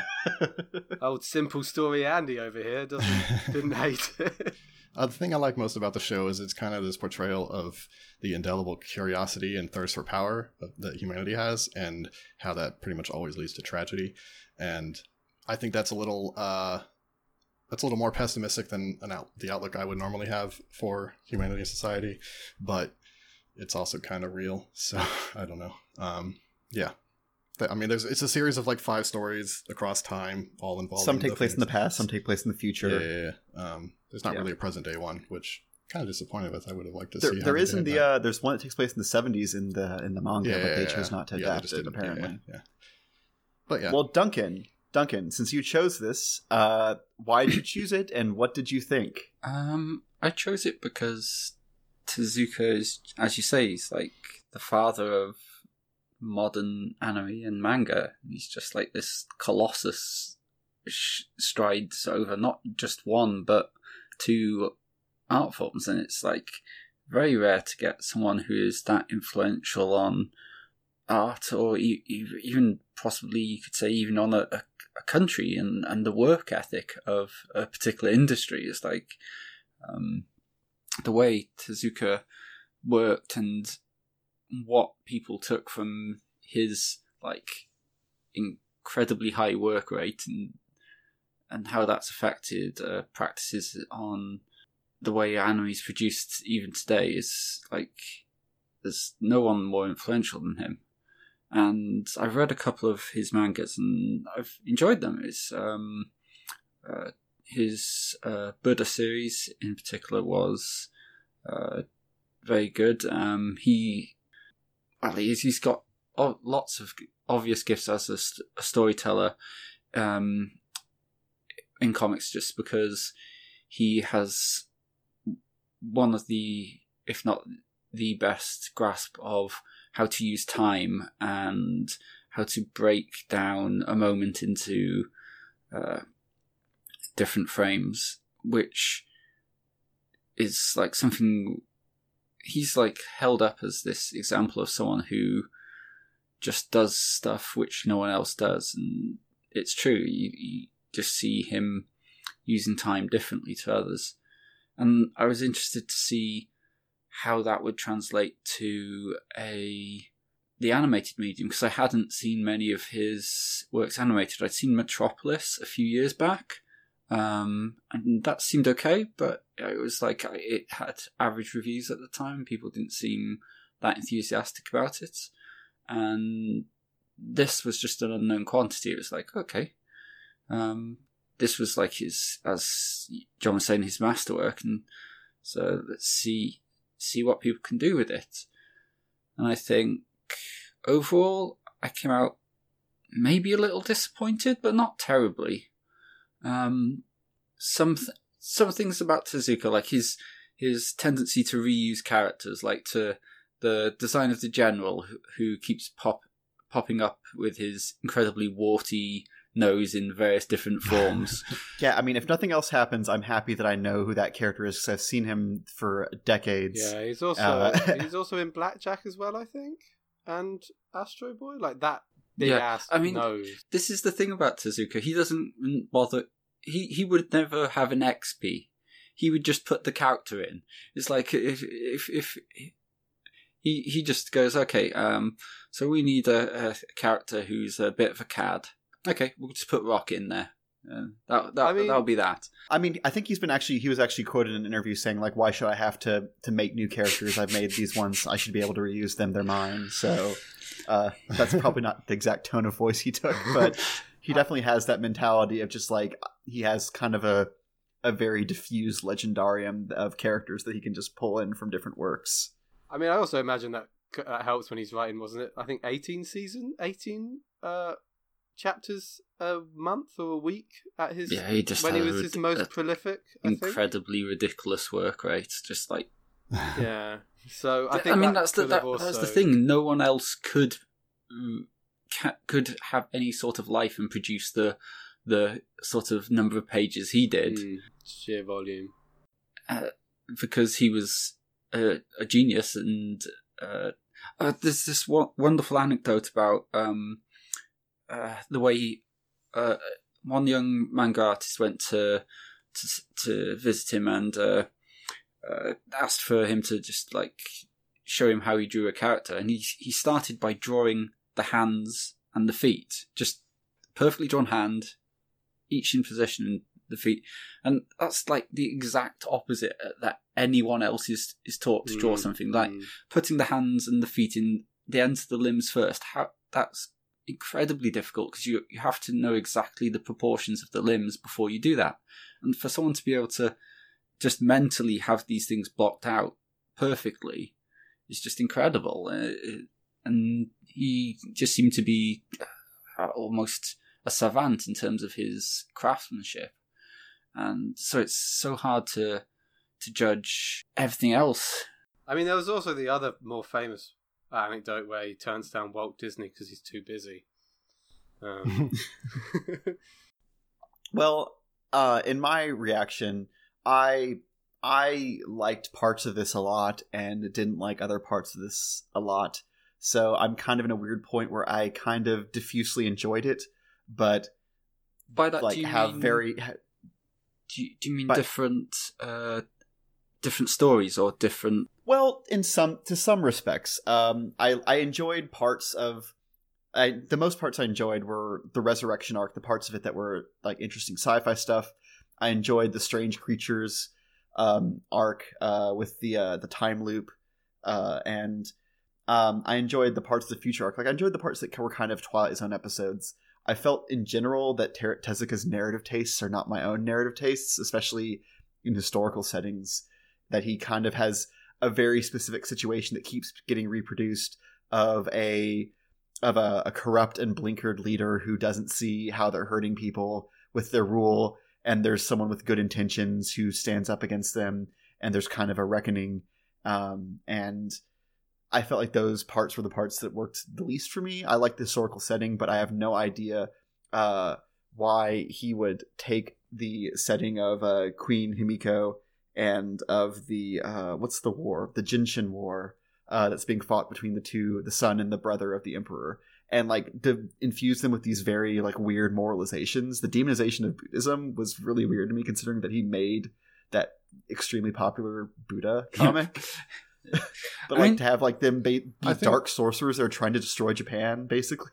Old simple story Andy over here doesn't didn't hate it. Uh, the thing I like most about the show is it's kind of this portrayal of the indelible curiosity and thirst for power that humanity has, and how that pretty much always leads to tragedy. And I think that's a little uh, that's a little more pessimistic than an out- the outlook I would normally have for humanity and society, but it's also kind of real. So I don't know. Um, yeah. I mean, there's it's a series of like five stories across time, all involving. Some take the place in the Phoenix. past, some take place in the future. Yeah, yeah, yeah. Um, there's not Yeah. really a present day one, which kind of disappointed with. I would have liked to There, see. how there they is did in the that. uh, there's one that takes place in the seventies in the in the manga, yeah, but they yeah, chose yeah. not to Yeah, they adapt just it. didn't- yeah, Apparently, yeah, yeah. But yeah, Well, Duncan, Duncan, since you chose this, uh, why did you choose it, and what did you think? Um, I chose it because Tezuka is, as you say, he's like the father of modern anime and manga. He's just like this colossus sh- strides over not just one but two art forms, and it's like very rare to get someone who is that influential on art, or e- e- even possibly you could say even on a, a, a country and, and the work ethic of a particular industry. Is like um, the way Tezuka worked and what people took from his like incredibly high work rate, and and how that's affected uh, practices on the way anime is produced even today is like there's no one more influential than him. And I've read a couple of his mangas and I've enjoyed them. It's um, uh, his uh, Buddha series in particular was uh, very good. Um, he Well, he's, he's got oh, lots of obvious gifts as a, st- a storyteller um, in comics, just because he has one of the, if not the best grasp of how to use time and how to break down a moment into uh, different frames, which is like something he's like held up as this example of someone who just does stuff which no one else does. And it's true. You, you just see him using time differently to others. And I was interested to see how that would translate to a the animated medium, because I hadn't seen many of his works animated. I'd seen Metropolis a few years back, um, and that seemed okay, but it was like it had average reviews at the time. People didn't seem that enthusiastic about it, and this was just an unknown quantity. It was like, okay, um, this was like his, as John was saying, his masterwork, and so let's see see what people can do with it. And I think overall, I came out maybe a little disappointed, but not terribly. Um, some th- some things about Tezuka, like his his tendency to reuse characters, like to the design of the general who, who keeps pop popping up with his incredibly warty nose in various different forms. Yeah, I mean, if nothing else happens, I'm happy that I know who that character is because I've seen him for decades. Yeah, he's also Uh, he's also in Blackjack as well, I think, and Astro Boy, like that big Yeah, ass I mean, nose. This is the thing about Tezuka. He doesn't bother. He, he would never have an X P. He would just put the character in. It's like if if if he he just goes, okay, um, so we need a, a character who's a bit of a cad. Okay, we'll just put Rock in there. Uh, that that I mean- that'll be that. I mean, I think he's been actually, he was actually quoted in an interview saying, like, why should I have to, to make new characters? I've made these ones. I should be able to reuse them. They're mine. So uh, that's probably not the exact tone of voice he took, but he definitely has that mentality of just like, he has kind of a, a very diffused legendarium of characters that he can just pull in from different works. I mean, I also imagine that c- that helps when he's writing, wasn't it? I think eighteen season, eighteen uh, chapters a month or a week at his Yeah, he just when he had was a his rid- most a prolific. I think. Incredibly ridiculous work rate. Just like Yeah. So I think I mean, that that's the could that, have also... that's the thing. No one else could mm, ca- could have any sort of life and produce the the sort of number of pages he did, Mm, sheer volume. uh, because he was a, a genius. And uh, uh, there's this wo- wonderful anecdote about um, uh, the way he, uh, one young manga artist went to to, to visit him and uh, uh, asked for him to just like show him how he drew a character, and he he started by drawing the hands and the feet, just perfectly drawn hand, each in position, and the feet, and that's like the exact opposite that anyone else is is taught to draw Mm, something like mm. putting the hands and the feet in the ends of the limbs first. How that's incredibly difficult because you you have to know exactly the proportions of the limbs before you do that, and for someone to be able to just mentally have these things blocked out perfectly is just incredible. Uh, and he just seemed to be uh, almost a savant in terms of his craftsmanship, and so it's so hard to to judge everything else. I mean, there was also the other more famous anecdote where he turns down Walt Disney because he's too busy. Um, Well, uh, in my reaction, I I liked parts of this a lot and didn't like other parts of this a lot. So I'm kind of in a weird point where I kind of diffusely enjoyed it, but By that, like do you have mean, very do you, do you mean by- different uh, different stories or different? well, in some to some respects. Um, I I enjoyed parts of. I, the most parts I enjoyed were the resurrection arc, the parts of it that were like interesting sci-fi stuff. I enjoyed the strange creatures um, arc uh, with the uh, the time loop, uh, and um, I enjoyed the parts of the future arc. Like I enjoyed the parts that were kind of Twilight Zone episodes. I felt in general that Ter- Tezuka's narrative tastes are not my own narrative tastes, especially in historical settings. That he kind of has a very specific situation that keeps getting reproduced of a of a, a corrupt and blinkered leader who doesn't see how they're hurting people with their rule, and there's someone with good intentions who stands up against them, and there's kind of a reckoning. Um, and I felt like those parts were the parts that worked the least for me. I like the historical setting, but I have no idea uh, why he would take the setting of uh, Queen Himiko and of the, uh, what's the war? The Jinshin War. Uh, that's being fought between the two, the son and the brother of the emperor, and like to infuse them with these very like weird moralizations. The demonization of Buddhism was really weird to me, considering that he made that extremely popular Buddha comic. But I like mean, to have like them ba- I these think- dark sorcerers that are trying to destroy Japan, basically.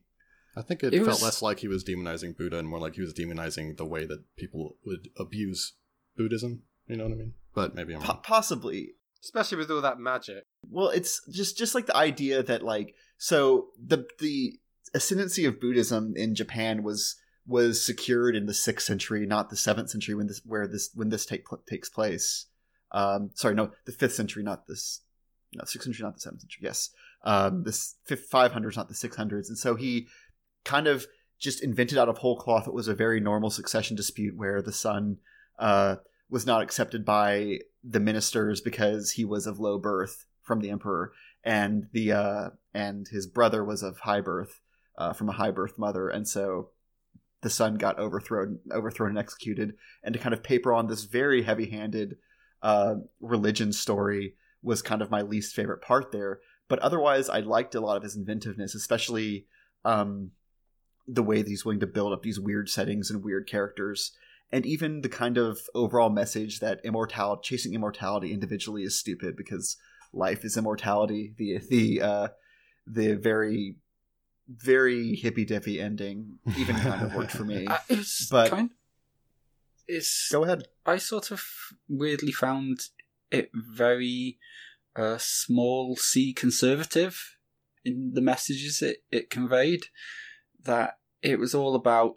I think it, It felt was- less like he was demonizing Buddha and more like he was demonizing the way that people would abuse Buddhism. You know what I mean? But maybe I'm Po- wrong. possibly. especially with all that magic. Well, it's just just like the idea that like so the the ascendancy of Buddhism in Japan was was secured in the sixth century, not the seventh century when this where this when this take takes place. Um, sorry, no, the fifth century, not this, no, sixth century, not the seventh century. Yes, um, this five hundreds, not the six hundreds, and so he kind of just invented out of whole cloth what was a very normal succession dispute where the son uh, was not accepted by the ministers because he was of low birth from the emperor, and the uh, and his brother was of high birth uh, from a high birth mother, and so the son got overthrown, overthrown and executed. And to kind of paper on this very heavy-handed uh, religion story was kind of my least favorite part there. But otherwise, I liked a lot of his inventiveness, especially um, the way that he's willing to build up these weird settings and weird characters. And even the kind of overall message that immortality, chasing immortality individually is stupid because life is immortality. The the uh, the very very hippy dippy ending even kind of worked for me. Uh, it's but kind. It's go ahead. I sort of weirdly found it very uh, small C conservative in the messages it, it conveyed. That it was all about.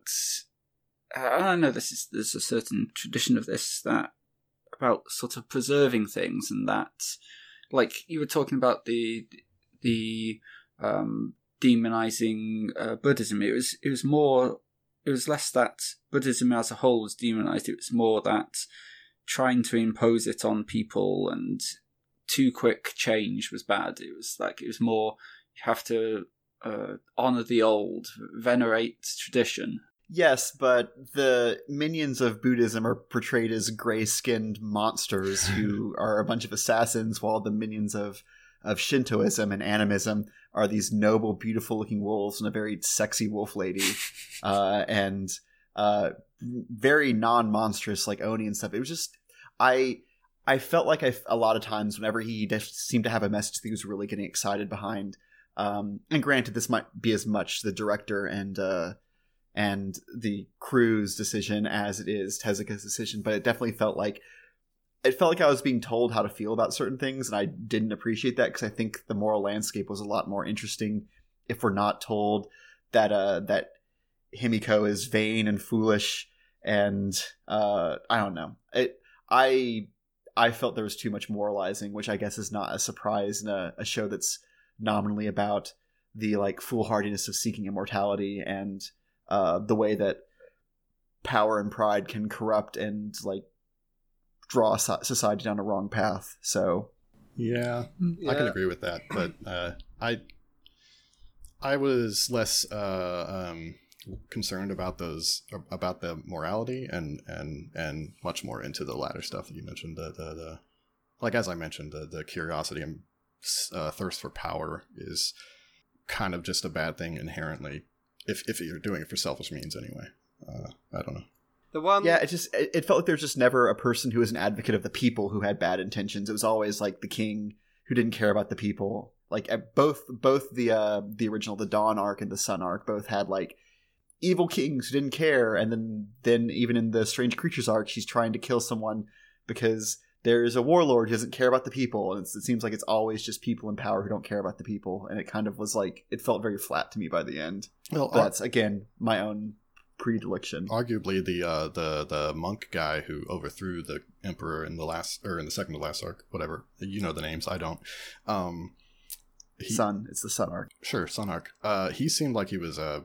I don't know. This is there's a certain tradition of this that about sort of preserving things, and that, like you were talking about the the um, demonizing uh, Buddhism. It was it was more. It was less that Buddhism as a whole was demonized. It was more that trying to impose it on people and too quick change was bad. It was like it was more you have to uh, honor the old, venerate tradition. Yes, but the minions of Buddhism are portrayed as gray-skinned monsters who are a bunch of assassins, while the minions of, of Shintoism and animism are these noble, beautiful-looking wolves and a very sexy wolf lady, uh, and uh, very non-monstrous like Oni and stuff. It was just I I felt like I a lot of times whenever he seemed to have a message that he was really getting excited behind. Um, and granted, this might be as much the director and uh, and the crew's decision as it is Tezuka's decision, but it definitely felt like it felt like I was being told how to feel about certain things, and I didn't appreciate that because I think the moral landscape was a lot more interesting if we're not told that uh, that Himiko is vain and foolish, and uh, I don't know. It, I I felt there was too much moralizing, which I guess is not a surprise in a, a show that's nominally about the like foolhardiness of seeking immortality and uh, the way that power and pride can corrupt and like draw society down a wrong path. So yeah, yeah. I can agree with that, but uh, I I was less uh, um, concerned about those about the morality and and and much more into the latter stuff that you mentioned. The the, the like as I mentioned, the the curiosity and uh, thirst for power is kind of just a bad thing inherently. If if you're doing it for selfish means, anyway. Uh, I don't know. The one, yeah, it just it, it felt like there was just never a person who was an advocate of the people who had bad intentions. It was always like the king who didn't care about the people. Like at both both the uh, the original the Dawn arc and the Sun arc both had like evil kings who didn't care, and then then even in the Strange Creatures arc, she's trying to kill someone because there's a warlord who doesn't care about the people, and it's, it seems like it's always just people in power who don't care about the people, and it kind of was like it felt very flat to me by the end. Well, but that's again my own predilection. Arguably, the uh, the the monk guy who overthrew the emperor in the last or in the second to last arc, whatever, you know the names, I don't. Um, he, Sun, it's the Sun arc. Sure, Sun arc. Uh, he seemed like he was uh,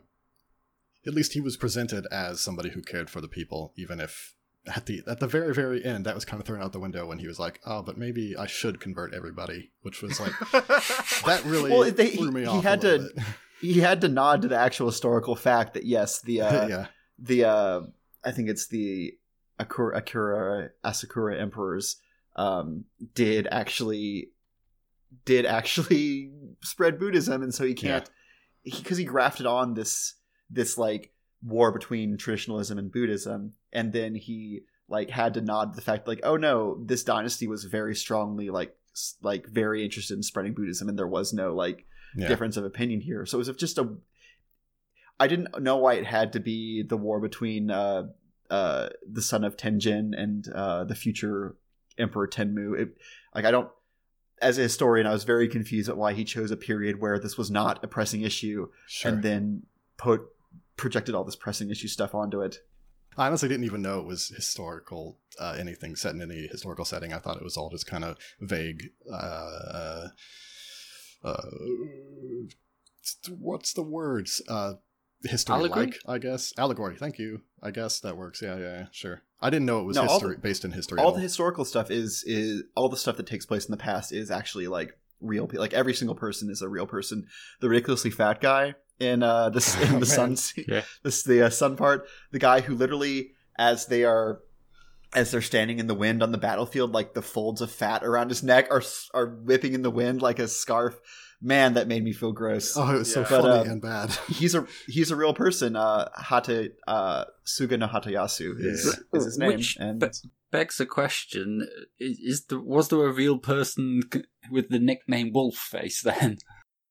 at least he was presented as somebody who cared for the people, even if at the at the very very end that was kind of thrown out the window when he was like, oh, but maybe I should convert everybody, which was like that really well, they, threw me he, off. He had a to. Bit. He had to nod to the actual historical fact that yes, the uh, yeah. the uh, I think it's the Akura, Akura Asakura emperors um, did actually did actually spread Buddhism, and so he can't because yeah. he, he grafted on this this like war between traditionalism and Buddhism, and then he like had to nod to the fact like, oh no, this dynasty was very strongly like like very interested in spreading Buddhism, and there was no like. Yeah. difference of opinion here. So it was just a I didn't know why it had to be the war between uh uh the son of Tenjin and uh the future Emperor Tenmu. It, like I don't as a historian I was very confused at why he chose a period where this was not a pressing issue sure. and then put projected all this pressing issue stuff onto it. I honestly didn't even know it was historical, uh, anything set in any historical setting. I thought it was all just kind of vague. Uh, uh, what's the words? Uh, history-like, Allegory? I guess. Allegory, thank you. I guess that works. Yeah, yeah, yeah, sure. I didn't know it was No, all history the- based in history. all at the historical stuff is is all the stuff that takes place in the past is actually like real people. Like every single person is a real person. The ridiculously fat guy in uh this in Oh, the sun man. scene, Yeah. this the uh, sun part, the guy who literally as they are as they're standing in the wind on the battlefield, like the folds of fat around his neck are are whipping in the wind like a scarf. Man, that made me feel gross. Oh, it was so Yeah. But, funny um, and bad. He's a he's a real person. Uh, Hata uh, Suga no Hatayasu is, Yeah. is his name, Which and be- begs the question: Is, is the was there a real person c- with the nickname Wolfface then?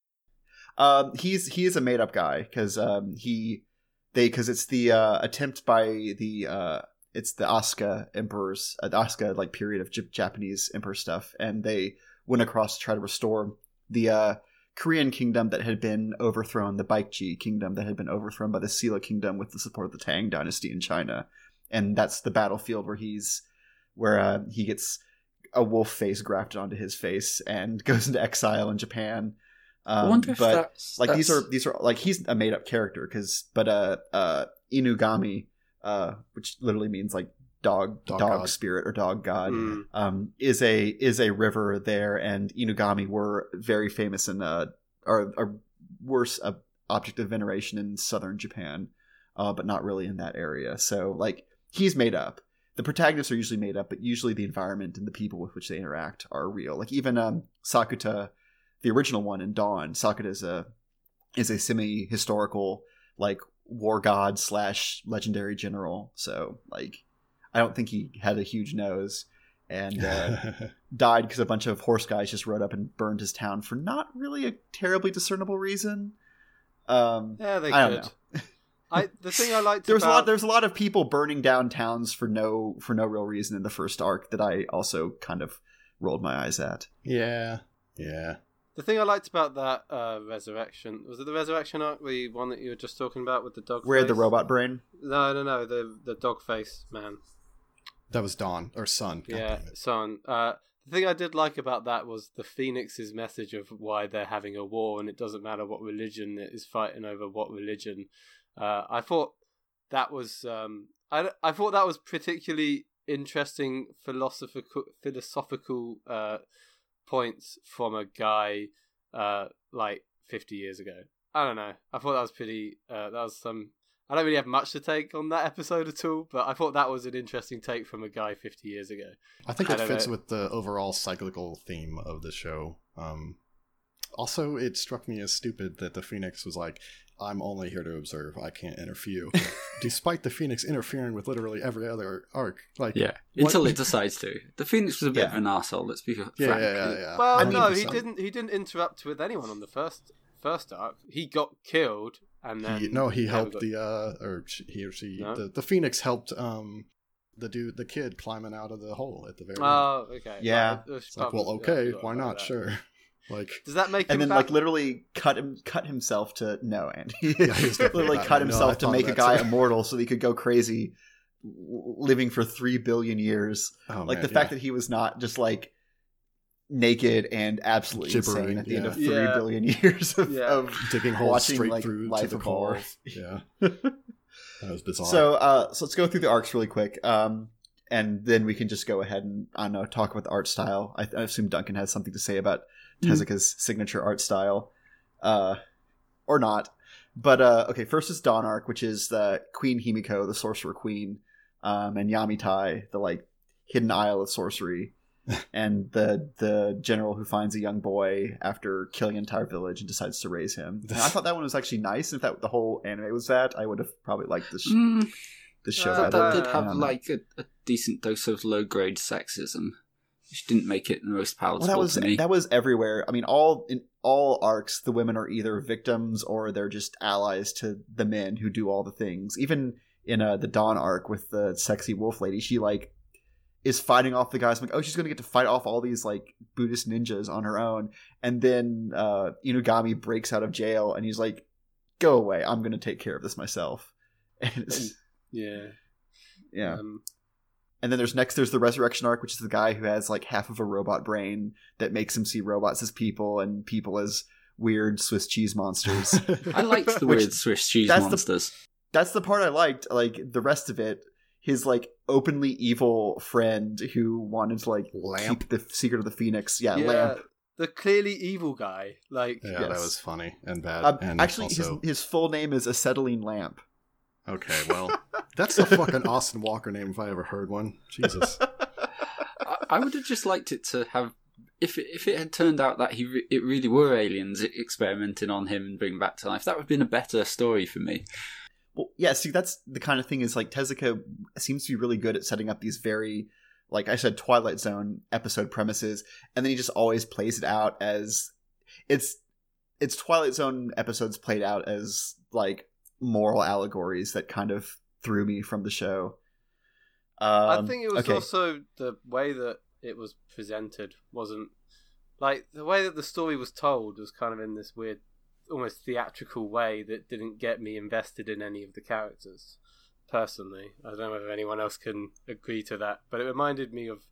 Um, he's he is a made up guy because um, he they because it's the uh, attempt by the uh, it's the Asuka emperors, uh, the Asuka like period of J- Japanese emperor stuff, and they went across to try to restore the uh, Korean kingdom that had been overthrown, the Baekje kingdom that had been overthrown by the Silla kingdom with the support of the Tang dynasty in China, and that's the battlefield where he's where uh, he gets a wolf face grafted onto his face and goes into exile in Japan. Um, I wonder if but that's like these that's- are these are like he's a made up character because but uh uh Inugami uh which literally means like dog Dog dog, god. spirit or dog god Mm. um is a is a river there, and Inugami were very famous in uh are are worse a object of veneration in southern Japan, uh but not really in that area. So like he's made up. The protagonists are usually made up, but usually the environment and the people with which they interact are real. Like even um Sakuta, the original one in Dawn, Sakuta is a is a semi-historical like war god slash legendary general. So like I don't think he had a huge nose and uh, died because a bunch of horse guys just rode up and burned his town for not really a terribly discernible reason. Um, Yeah, they I could. don't know. I the thing I liked There was about a lot. There's a lot of people burning down towns for no for no real reason in the first arc that I also kind of rolled my eyes at. yeah, yeah. the thing I liked about that uh, resurrection was it the resurrection arc, the one that you were just talking about with the dog. Where the face? robot brain? No, no, no, the the dog face man. That was Dawn or Sun. God Yeah, damn it. son. Uh, the thing I did like about that was the Phoenix's message of why they're having a war, and it doesn't matter what religion it is fighting over. What religion? Uh, I thought that was. Um, I I thought that was particularly interesting philosophical philosophical uh, points from a guy uh, like fifty years ago. I don't know. I thought that was pretty. Uh, that was some. I don't really have much to take on that episode at all, but I thought that was an interesting take from a guy fifty years ago. I think I it don't fits know. with the overall cyclical theme of the show. Um, also, it struck me as stupid that the Phoenix was like, I'm only here to observe. I can't interfere. Despite the Phoenix interfering with literally every other arc. Like, Yeah, what- until it decides to. The Phoenix was a bit Yeah. of an arsehole, let's be frank. Yeah, yeah, yeah, yeah. Well, I mean, no, he some- didn't. He didn't interrupt with anyone on the first first arc. He got killed, and then He, no, he never helped got- the, uh, or sh- he or she, No? the, the Phoenix helped, um, the dude, the kid climbing out of the hole at the very end. Oh, okay. Yeah. Right, It's like, well, okay, why not? That. Sure. Like, Does that make And him then bad? like literally cut him cut himself to no and he Yeah, he was definitely literally bad. cut No, I himself to thought make a that guy too. immortal so that he could go crazy w- living for three billion years. oh, like man, the fact yeah. that he was not just like naked and absolutely Gibbering, insane at the end yeah. of three Yeah. billion years of, Yeah. of digging holes watching, straight like, through life to the evolve. core. Yeah. That was bizarre. So, uh, so let's go through the arcs really quick, um, and then we can just go ahead and I don't know talk about the art style. I, I assume Duncan has something to say about Mm. Tezuka's signature art style, uh, or not. But uh, okay, first is Dawn arc, which is the Queen Himiko, the sorcerer queen, um, and Yamitai, the like hidden isle of sorcery, and the the general who finds a young boy after killing an entire village and decides to raise him. And I thought that one was actually nice. If that the whole anime was that, I would have probably liked this Mm, this show Uh, that, better. that did have Um, like a, a decent dose of low grade sexism, which didn't make it the most palatable well, that was to me. that was everywhere. I mean, all in all arcs, the women are either victims or they're just allies to the men who do all the things. Even in uh, the Dawn arc with the sexy wolf lady, she like is fighting off the guys. I'm like, oh, she's gonna get to fight off all these like Buddhist ninjas on her own. And then uh, Inugami breaks out of jail, and he's like, "Go away! I'm gonna take care of this myself." And it's, Yeah. Yeah. Um, and then there's next there's the resurrection arc, which is the guy who has like half of a robot brain that makes him see robots as people and people as weird Swiss cheese monsters. I liked the Which- weird Swiss cheese that's the- monsters. That's the part I liked. Like the rest of it, his like openly evil friend who wanted to like Lamp. keep the secret of the Phoenix. Yeah, yeah, Lamp. the clearly evil guy. Like, Yeah, Yes. that was funny and bad. Um, and actually, also, his his full name is Acetylene Lamp. okay, well, that's the fucking Austin Walker name if I ever heard one. Jesus. I, I would have just liked it to have, if it, if it had turned out that he re- it really were aliens experimenting on him and bringing him back to life, that would have been a better story for me. Well, yeah, see, that's the kind of thing is like Tezuka seems to be really good at setting up these very, like I said, Twilight Zone episode premises, and then he just always plays it out as it's it's Twilight Zone episodes played out as like moral allegories that kind of threw me from the show. Um, I think it was okay. also the way that it was presented wasn't like the way that the story was told was kind of in this weird, almost theatrical way that didn't get me invested in any of the characters. Personally, I don't know whether anyone else can agree to that, but it reminded me of,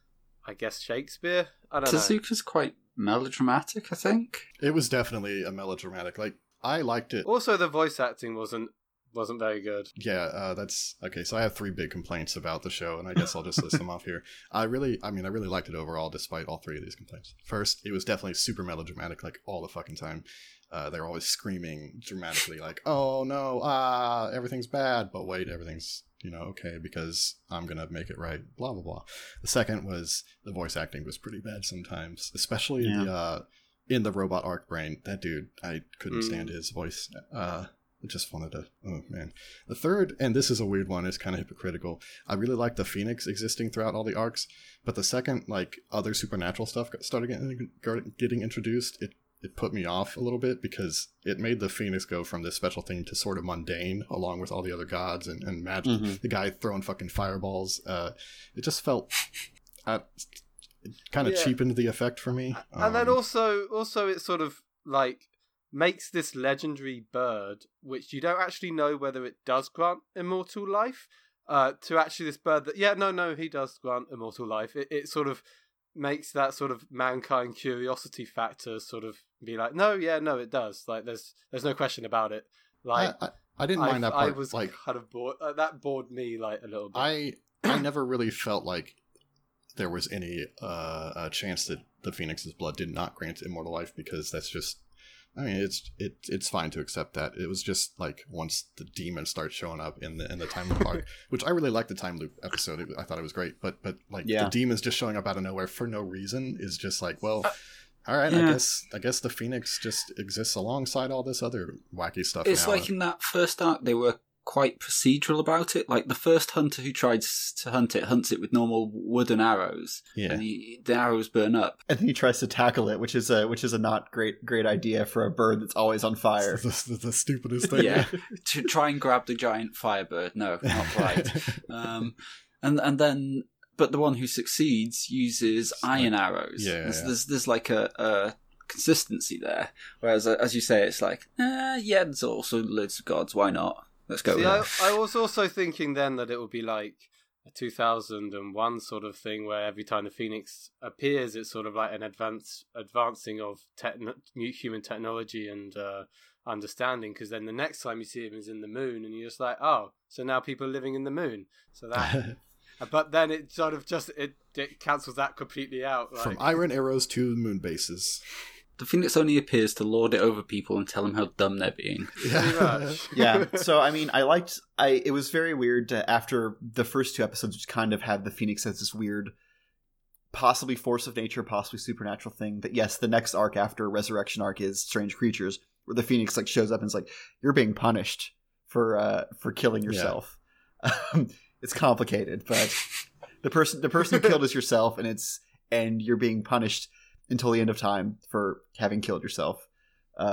I guess, Shakespeare. I don't know. Tezuka's quite melodramatic, I think. It was definitely a melodramatic. Like, I liked it. Also, the voice acting wasn't wasn't very good. Yeah, uh, that's okay. So I have three big complaints about the show, and I guess I'll just list them off here. I really, I mean, I really liked it overall, despite all three of these complaints. First, it was definitely super melodramatic, like all the fucking time. Uh, they're always screaming dramatically, like, "Oh no, ah, everything's bad," but wait, everything's you know okay because I'm gonna make it right. Blah blah blah. The second was the voice acting was pretty bad sometimes, especially Yeah. the uh, in the robot arc brain. That dude, I couldn't Mm. stand his voice. Uh, I just wanted to, oh man. The third, and this is a weird one, is kind of hypocritical. I really like the Phoenix existing throughout all the arcs, but the second, like, other supernatural stuff got- started getting, getting introduced, it, it put me off a little bit because it made the Phoenix go from this special thing to sort of mundane, along with all the other gods and, and magic. Mhm. The guy throwing fucking fireballs. Uh, it just felt, uh, it kind of Yeah. cheapened the effect for me. And then Um, also, also it sort of like makes this legendary bird, which you don't actually know whether it does grant immortal life, uh, to actually this bird that, yeah, no, no, he does grant immortal life. It, it sort of makes that sort of mankind curiosity factor sort of be like, no, yeah, no, it does. Like, there's there's no question about it. Like, I, I, I didn't I, mind that I part. was like, kind of bored. Uh, that bored me like a little bit. I I never really felt like there was any uh, a chance that the Phoenix's blood did not grant immortal life because that's just. I mean, it's it it's fine to accept that. It was just like once the demons start showing up in the in the time loop arc, which I really liked the time loop episode. It, I thought it was great, but but like Yeah. the demons just showing up out of nowhere for no reason is just like, well, all right, Yeah. I guess I guess the Phoenix just exists alongside all this other wacky stuff. It's now. like in that first arc, they were quite procedural about it. Like the first hunter who tried s- to hunt it hunts it with normal wooden arrows, yeah. and he, the arrows burn up. And then he tries to tackle it, which is a which is a not great great idea for a bird that's always on fire. It's the, the, the stupidest thing. Yeah, to try and grab the giant firebird. No, not right. Um, and and then, but the one who succeeds uses iron arrows. Yeah, there's, yeah. there's there's like a, a consistency there. Whereas, uh, as you say, it's like, eh, yeah, there's also loads of gods. Why not? Let's go. See, with I, it. I was also thinking then that it would be like a two thousand one sort of thing where every time the Phoenix appears, it's sort of like an advance, advancing of techno- new human technology and uh, understanding. Because then the next time you see him is in the moon, and you're just like, oh, so now people are living in the moon. So that, but then it sort of just it, it cancels that completely out. Like, From iron arrows to moon bases. The Phoenix only appears to lord it over people and tell them how dumb they're being. pretty much. Yeah. So I mean, I liked. I it was very weird to, after the first two episodes, which kind of had the Phoenix as this weird, possibly force of nature, possibly supernatural thing. That yes, the next arc after Resurrection arc is Strange Creatures, where the Phoenix like shows up and is like, "You're being punished for uh for killing yourself." Um, it's complicated, but the person the person who killed is yourself, and it's and you're being punished until the end of time for having killed yourself. Um,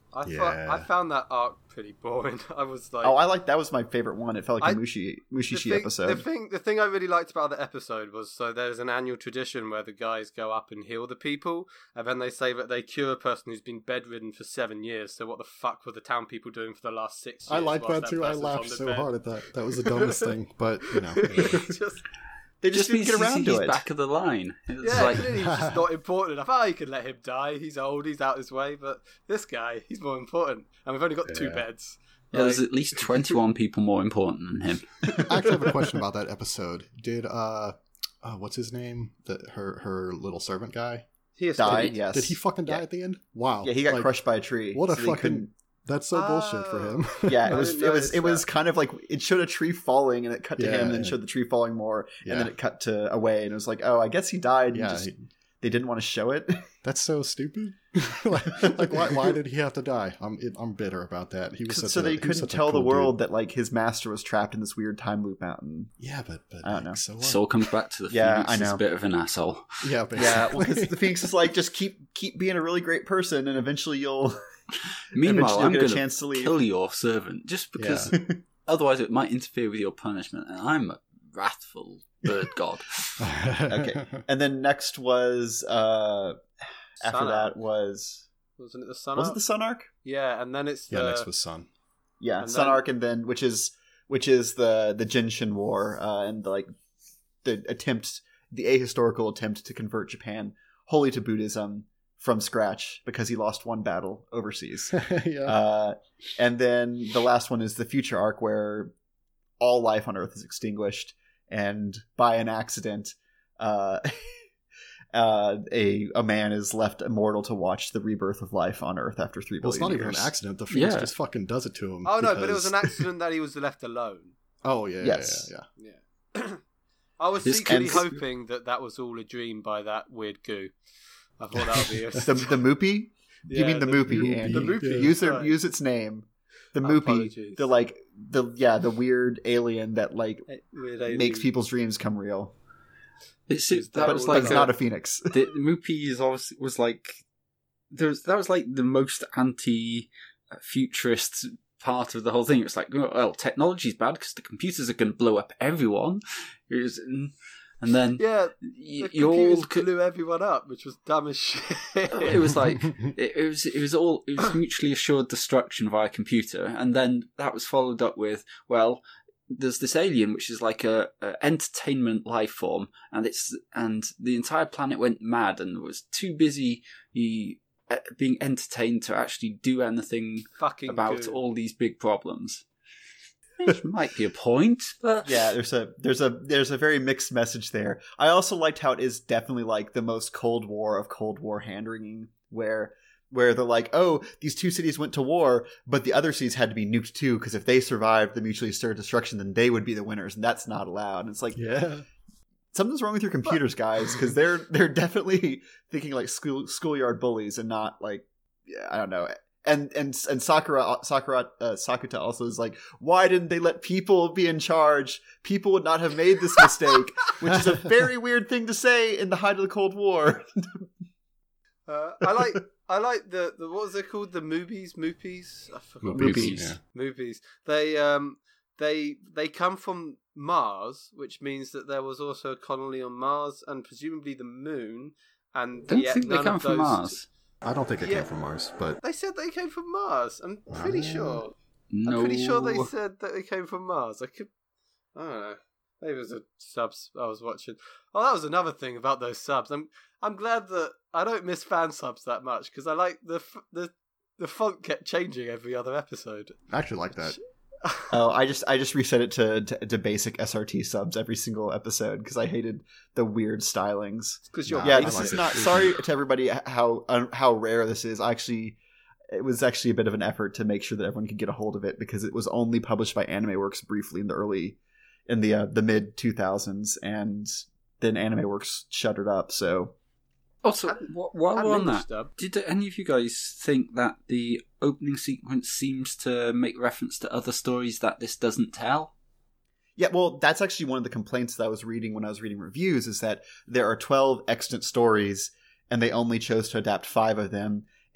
I Yeah. thought I found that arc pretty boring. I was like, Oh, I like that was my favorite one. It felt like a I- Mushi the Mushishi thing, episode. The thing, the thing I really liked about the episode was so there's an annual tradition where the guys go up and heal the people, and then they say that they cure a person who's been bedridden for seven years. So what the fuck were the town people doing for the last six years? I like whilst that too. I person's laughed on the so bed? hard at that. That was the dumbest thing, but you know. Just, They just, Just didn't means get around he's, to he's it. back of the line. It's yeah, like, clearly he's just not important enough. Oh, you can let him die. He's old. He's out his way. But this guy, he's more important. And we've only got two Yeah. beds. yeah, there's Like- at least twenty-one people more important than him. I actually have a question about that episode. Did uh, uh what's his name? The her her little servant guy. He Die, escaped. yes. Did he fucking die Yeah. at the end? Wow. Yeah, he got Like, crushed by a tree. What a so they fucking. couldn't- That's so bullshit for him. Yeah, I it was didn't it was notice it was that. kind of like it showed a tree falling and it cut to Yeah, him and then yeah. showed the tree falling more Yeah. and then it cut to away and it was like, oh, I guess he died. And Yeah, just, he- they didn't want to show it. That's so stupid. like, like why, why did he have to die? I'm it, I'm bitter about that. He was such so a, they he was couldn't such a tell the cool world dude. that like his master was trapped in this weird time loop mountain. Yeah, but, but I don't know. like, so what? So it comes back to the Yeah, Phoenix I is know. a bit of an asshole. yeah, basically. Yeah, well, because the Phoenix is like, just keep keep being a really great person, and eventually you'll Meanwhile, eventually I'm you'll get going a chance to to leave. kill your servant just because otherwise it might interfere with your punishment, and I'm a wrathful bird god. Okay. And then next was uh after Sun that Arc. was Wasn't it the sun? was it Arc? the Sun Arc? Yeah, and then it's yeah, the next was Sun. Yeah, And Sun then- Arc, and then which is which is the the Jinshin War uh, and like the attempt, the ahistorical attempt to convert Japan wholly to Buddhism from scratch because he lost one battle overseas. yeah. Uh, and then the last one is the Future Arc, where all life on Earth is extinguished, and by an accident, uh, uh, a a man is left immortal to watch the rebirth of life on Earth after three well, it's billion not even years. an accident. The Phoenix Yeah. just fucking does it to him. Oh no, but it was because- an accident that he was left alone. Oh yeah, Yes. yeah, yeah. Yeah. I was His secretly kids- hoping that that was all a dream by that weird goo. I thought that would be a... the the Moopy? You Yeah, mean the, Moopy? Moopy. Andy. The Moopy, Yeah. Use their right. use its name. The Moopy. Apologies. The like the yeah the weird alien that like Weird makes alien. people's dreams come real. It's, Is it, that that But, was but like it's a, not a phoenix. the Moopy is obviously was like there was that was like the most anti-futurist part of the whole thing. It was like, well, technology's bad because the computers are going to blow up everyone. It was, and then Yeah, y- the you all computers could, blew everyone up, which was dumb as shit. it was like it, it was it was all it was mutually assured destruction via computer, and then that was followed up with, well, there's this alien which is like a, a entertainment life form, and it's and the entire planet went mad and was too busy he, uh, being entertained to actually do anything fucking about goo. all these big problems. Which might be a point, but Yeah, there's a there's a there's a very mixed message there. I also liked how it is definitely like the most Cold War of Cold War hand wringing, where where they're like, oh, these two cities went to war, but the other cities had to be nuked too, because if they survived the mutually assured destruction, then they would be the winners, and that's not allowed. And it's like, Yeah. something's wrong with your computers, guys, because they're they're definitely thinking like school schoolyard bullies and not like, yeah, I don't know. And and and Sakura Sakura uh, Sakuta also is like, why didn't they let people be in charge? People would not have made this mistake, which is a very weird thing to say in the height of the Cold War. Uh, I like I like the, the what was it called? The movies, moopies. I forgot. Moopies. Yeah. Movies. They um they they come from Mars, which means that there was also a colony on Mars and presumably the Moon. And I don't yet think they none come of from those- Mars. I don't think it Yeah. came from Mars, but They said they came from Mars. I'm pretty Uh, sure. No, I'm pretty sure they said that they came from Mars. I could. I don't know. Maybe it was the subs I was watching. Oh, that was another thing about those subs. I'm I'm glad that I don't miss fan subs that much because I like the f- the the font kept changing every other episode. I actually like that. Oh, I just I just reset it to to, to basic S R T subs every single episode because I hated the weird stylings. Because you're Nah, Yeah, I this like is it. not. Sorry to everybody how um, how rare this is. I actually, it was actually a bit of an effort to make sure that everyone could get a hold of it because it was only published by Anime Works briefly in the early, in the uh, the mid two thousands, and then Anime Works shuttered up. So Also, And- wh- while and we're on English that, dub. did any of you guys think that the opening sequence seems to make reference to other stories that this doesn't tell? yeah, well, that's actually one of the complaints that I was reading when I was reading reviews is that there are twelve extant stories and they only chose to adapt five of them.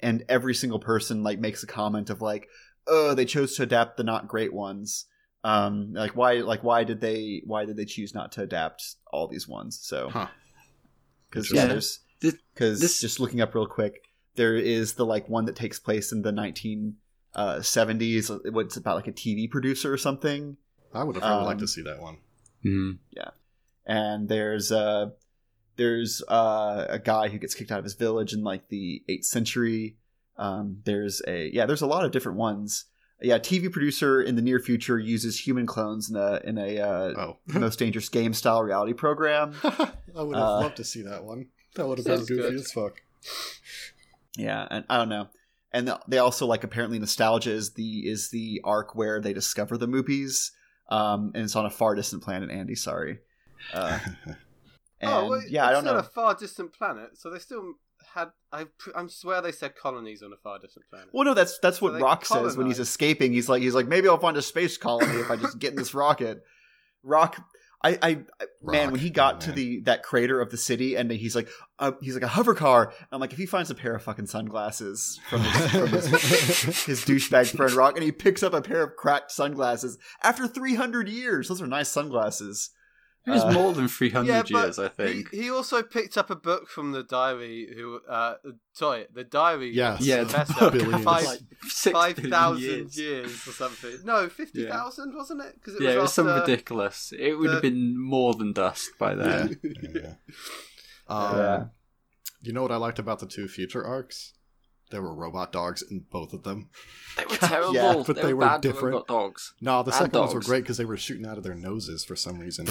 and every single person like makes a comment of like, oh, they chose to adapt the not great ones. Um, like why like why did they why did they choose not to adapt all these ones? So Huh. because Interesting. yeah, there's This- because this- just looking up real quick, there is the like one that takes place in the nineteen seventies. What's about like a T V producer or something. I would have really Um, liked to see that one. Mm. And there's uh there's uh, a guy who gets kicked out of his village in like the eighth century. Um, there's a yeah, there's a lot of different ones. Yeah, T V producer in the near future uses human clones in a in a uh, Oh. Most Dangerous Game style reality program. I would have Uh, loved to see that one. That would have been Sounds goofy good. as fuck. Yeah, and I don't know. And they also like apparently nostalgia is the is the arc where they discover the movies. Um, and it's on a far distant planet. Andy, sorry. Uh, and oh, well, yeah, I it's don't still know. a far distant planet, so they still had. I I swear they said colonies on a far distant planet. Well, no, that's that's So what they Rock says when he's colonized. escaping. He's like, he's like, maybe I'll find a space colony if I just get in this rocket. Rock, I, I, I man, Rock, when he got oh, to man. the that crater of the city, and he's like, uh, he's like a hover car. And I'm like, if he finds a pair of fucking sunglasses from his, from his, his douchebag friend Rock, and he picks up a pair of cracked sunglasses after three hundred years, those are nice sunglasses. It was Uh, more than three hundred Yeah, but years, I He, think. he also picked up a book from the diary. Who, uh, sorry, the diary. Yes. of Yeah, the the professor, book. Billions. five Like six five billion thousand years. years. or something. No, fifty thousand, wasn't it? Because Yeah, it was something after- ridiculous. It would have the- been more than dust by Yeah. then. yeah. Um, Yeah. You know what I liked about the two future arcs? There were robot dogs in both of them. They were terrible. Yeah, but they, they were were bad different. robot dogs. No, the And second ones were dogs. great because they were shooting out of their noses for some reason.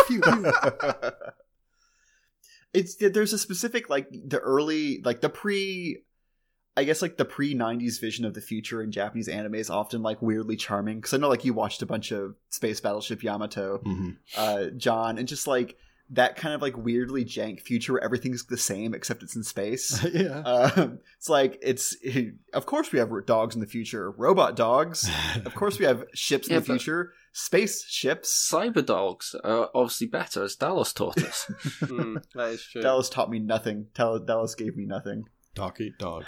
It's there's a specific like the early like the pre I guess like the pre nineties vision of the future in Japanese anime is often like weirdly charming because I know like you watched a bunch of Space Battleship Yamato, hmm uh, John, and just like that kind of like weirdly jank future where everything's the same except it's in space. yeah. Um, it's like it's of course we have dogs in the future, robot dogs. Of course we have ships Yeah, in the but- future, space ships. Cyber dogs are obviously better, as Dallas taught us. Mm, that is true. Dallas taught me nothing. Tal- Dallas gave me nothing. Dog eat dog.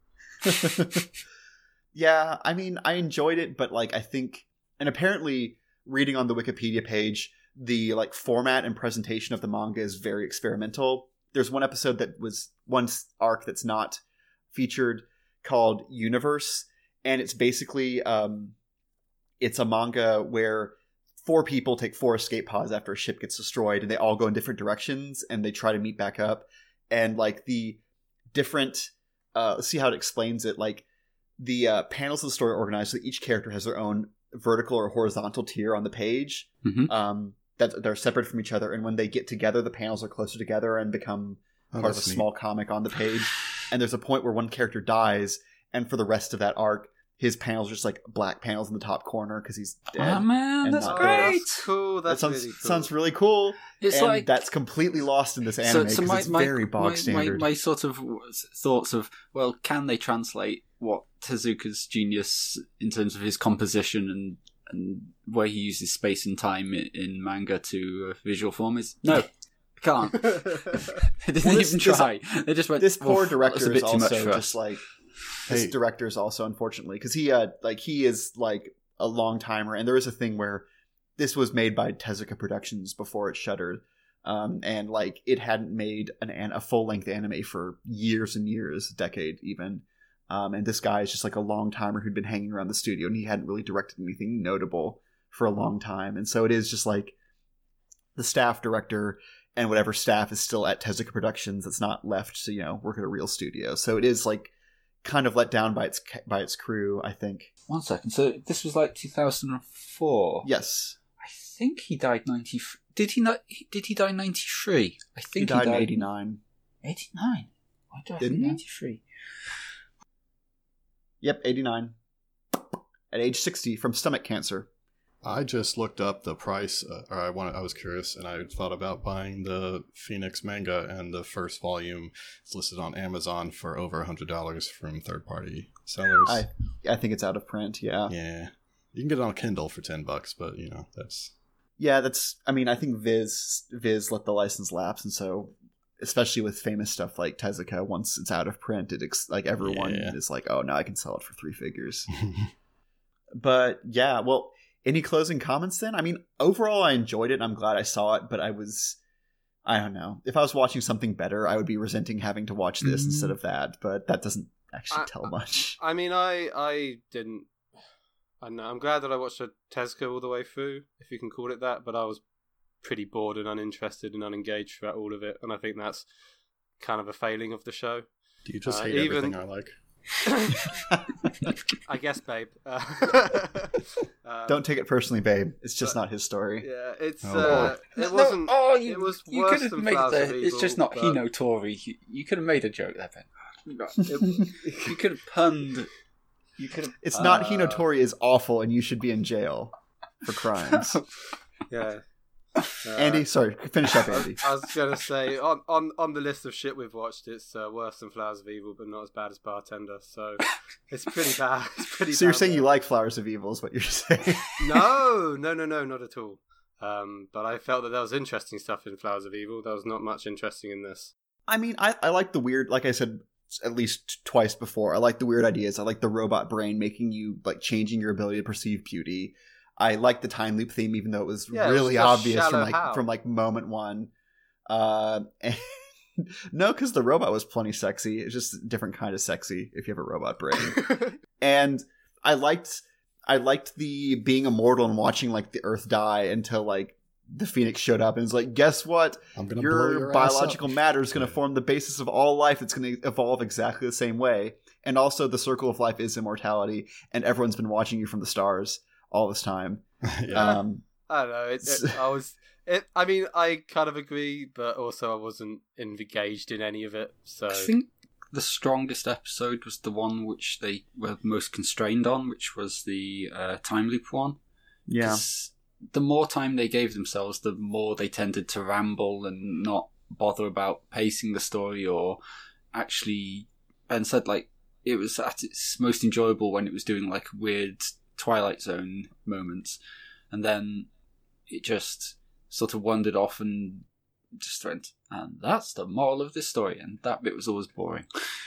Yeah, I mean, I enjoyed it, but like I think, and apparently, reading on the Wikipedia page, the like format and presentation of the manga is very experimental. There's one episode that was one arc that's not featured called Universe, and it's basically um, it's a manga where four people take four escape pods after a ship gets destroyed, and they all go in different directions, and they try to meet back up, and like the different. Uh, let's see how it explains it. Like the uh, panels of the story are organized so that each character has their own vertical or horizontal tier on the page Mhm. um, that they're separate from each other. And when they get together, the panels are closer together and become Oh, part of a that's neat. small comic on the page. And there's a point where one character dies, and for the rest of that arc, his panels are just like black panels in the top corner because he's dead. Oh man, and that's not Oh, there. great. that's cool. that That's sounds really cool. sounds really cool. It's and like that's completely lost in this so, anime so because my, it's my, very bog my, my, standard. my sort of thoughts of well, can they translate what Tezuka's genius in terms of his composition and and where he uses space and time in, in manga to uh, visual form is no, I can't. They didn't Well, this- even this- try. They just went. this poor "Oof, that was director a is bit too much also for us." just like this Hey. director is also unfortunately because he uh like he is like a long timer, and there is a thing where this was made by Tezuka Productions before it shuttered, um and like it hadn't made an, an a full length anime for years and years, a decade even, um and this guy is just like a long timer who'd been hanging around the studio, and he hadn't really directed anything notable for a long time, and so it is just like the staff director and whatever staff is still at Tezuka Productions that's not left to, you know, work at a real studio. So it is like kind of let down by its by its crew, I think. One second. So this was like two thousand four. Yes. I think he died ninety. Did he not? Did he die ninety three? I He think died in eighty-nine. Eighty nine. Why do I Didn't think he? ninety three? Yep, eighty-nine. At age sixty from stomach cancer. I just looked up the price, uh, or I wanted, I was curious, and I thought about buying the Phoenix manga, and the first volume is listed on Amazon for over a hundred dollars from third-party sellers. I I think it's out of print, yeah. Yeah, you can get it on Kindle for ten bucks, but you know that's Yeah, that's I mean, I think Viz Viz let the license lapse, and so especially with famous stuff like Tezuka, once it's out of print, it ex- like everyone Yeah. is like, oh, now I can sell it for three figures. But yeah, well, any closing comments then? I mean, overall, I enjoyed it. And I'm glad I saw it, but I was, I don't know. If I was watching something better, I would be resenting having to watch this Mm. instead of that. But that doesn't actually I- tell much. I mean, I I didn't. I don't know. I'm glad that I watched a Tezuka all the way through, if you can call it that. But I was pretty bored and uninterested and unengaged throughout all of it, and I think that's kind of a failing of the show. Do you just Uh, hate even- everything I like? I guess, babe. Uh, um, Don't take it personally, babe. It's just but- not his story. Yeah, it's Oh, uh, No, it wasn't. oh, you, it was you worse could have than made Flowers of the. It's just Evil, not but- Hinotori. You, you could have made a joke there, Ben. You could have punned. You could have. It's not Uh, Hinotori is awful and you should be in jail for crimes. Yeah. Uh, Andy, sorry, finish up, I was, Andy. I was gonna say on, on on the list of shit we've watched, it's uh, worse than Flowers of Evil, but not as bad as Bartender. So it's pretty bad. It's pretty. So you're bad saying you there. like Flowers of Evil is what you're saying? No, no, no, no, not at all. Um, but I felt that there was interesting stuff in Flowers of Evil. There was not much interesting in this. I mean, I, I like the weird, like I said at least twice before, I like the weird ideas. I like the robot brain making you, like, changing your ability to perceive beauty. I like the time loop theme, even though it was Yeah, it really was just obvious from shallow like how. from like moment one. Uh, and no, because the robot was plenty sexy. It's just a different kind of sexy if you have a robot brain. And I liked, I liked the being immortal and watching like the Earth die until like the Phoenix showed up and was like, guess what? I'm gonna blow Your, your ass biological up. matter is going to Yeah. form the basis of all life. It's going to evolve exactly the same way. And also, the circle of life is immortality, and everyone's been watching you from the stars all this time. yeah. Um, I don't know. It, it, I was. It. I mean, I kind of agree, but also I wasn't engaged in any of it. So I think the strongest episode was the one which they were most constrained on, which was the uh, time loop one. yeah. 'Cause the more time they gave themselves, the more they tended to ramble and not bother about pacing the story or actually. Ben said, like, it was at its most enjoyable when it was doing like weird Twilight Zone moments, and then it just sort of wandered off and just went, and that's the moral of this story, and that bit was always boring.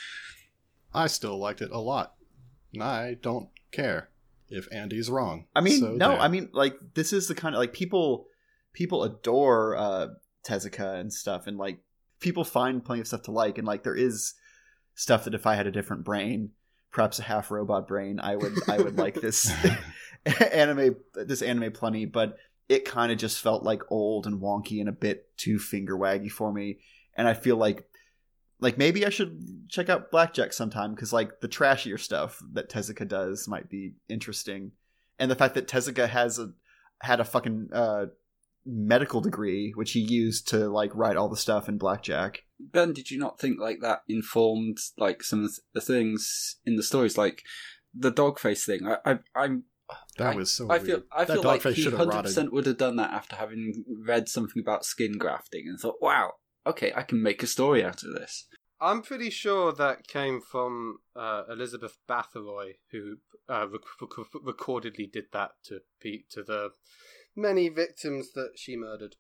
I still liked it a lot. And I don't care if Andy's wrong. I mean, So no, there. I mean, like, this is the kind of, like, people, people adore uh, Tezuka and stuff, and, like, people find plenty of stuff to like, and, like, there is stuff that if I had a different brain, perhaps a half robot brain, I would, I would like this anime, this anime plenty, but it kind of just felt like old and wonky and a bit too finger waggy for me, and I feel like, like, maybe I should check out Blackjack sometime, because, like, the trashier stuff that Tezuka does might be interesting. And the fact that Tezuka has a, had a fucking uh, medical degree, which he used to, like, write all the stuff in Blackjack. Ben, did you not think like that informed like some of the things in the stories, like the dog face thing? I, I I'm that I- was so I weird. feel I that feel dog like face he should have hundred rotted. percent would have done that after having read something about skin grafting and thought, wow, okay, I can make a story out of this. I'm pretty sure that came from uh, Elizabeth Bathory, who uh, rec- rec- recordedly did that to Pete to the many victims that she murdered.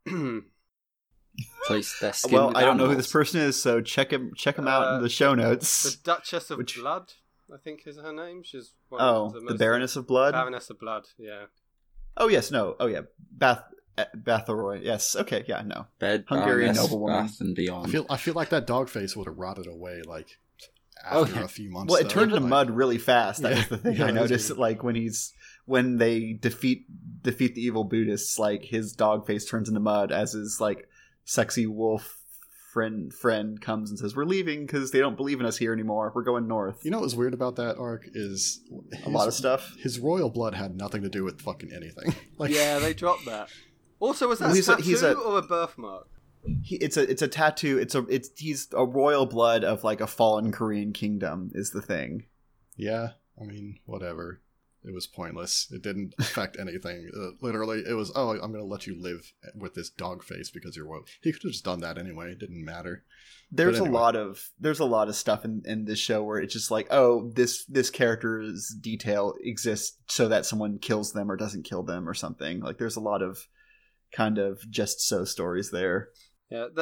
Place their skin. Well, with I don't know who animals. this person is, so check him check him out Uh, in the show The notes. Duchess of Which- Blood, I think is her name. She's one Oh, of the, the most- Baroness of Blood. Baroness of Blood. Yeah. Oh yes, no. Oh yeah, Bath uh, Bathory. Yes. Okay. Yeah. No. Bed, Hungarian Baroness, noblewoman. Bath and beyond. I feel I feel like that dog face would have rotted away like Oh, after yeah. a few months. Well, it though. turned into Like, mud really fast. That Yeah. was the thing Yeah, I that's noticed. weird. Like when he's when they defeat defeat the evil Buddhists, like his dog face turns into mud as his like sexy wolf friend friend comes and says, "We're leaving because they don't believe in us here anymore. We're going north." You know what was weird about that arc is a his- lot of stuff. His royal blood had nothing to do with fucking anything. Like, Yeah, they dropped that. Also, was that Well, a he's a- tattoo he's a- or a birthmark? He, it's a it's a tattoo. It's a it's he's a royal blood of like a fallen Korean kingdom is the thing. yeah. I mean, whatever. It was pointless. It didn't affect anything. Uh, literally, it was, oh, I'm going to let you live with this dog face because you're royal. He could have just done that anyway. It didn't matter. There's But anyway. a lot of there's a lot of stuff in, in this show where it's just like, oh, this this character's detail exists so that someone kills them or doesn't kill them or something. Like there's a lot of kind of just so stories there. Yeah, there's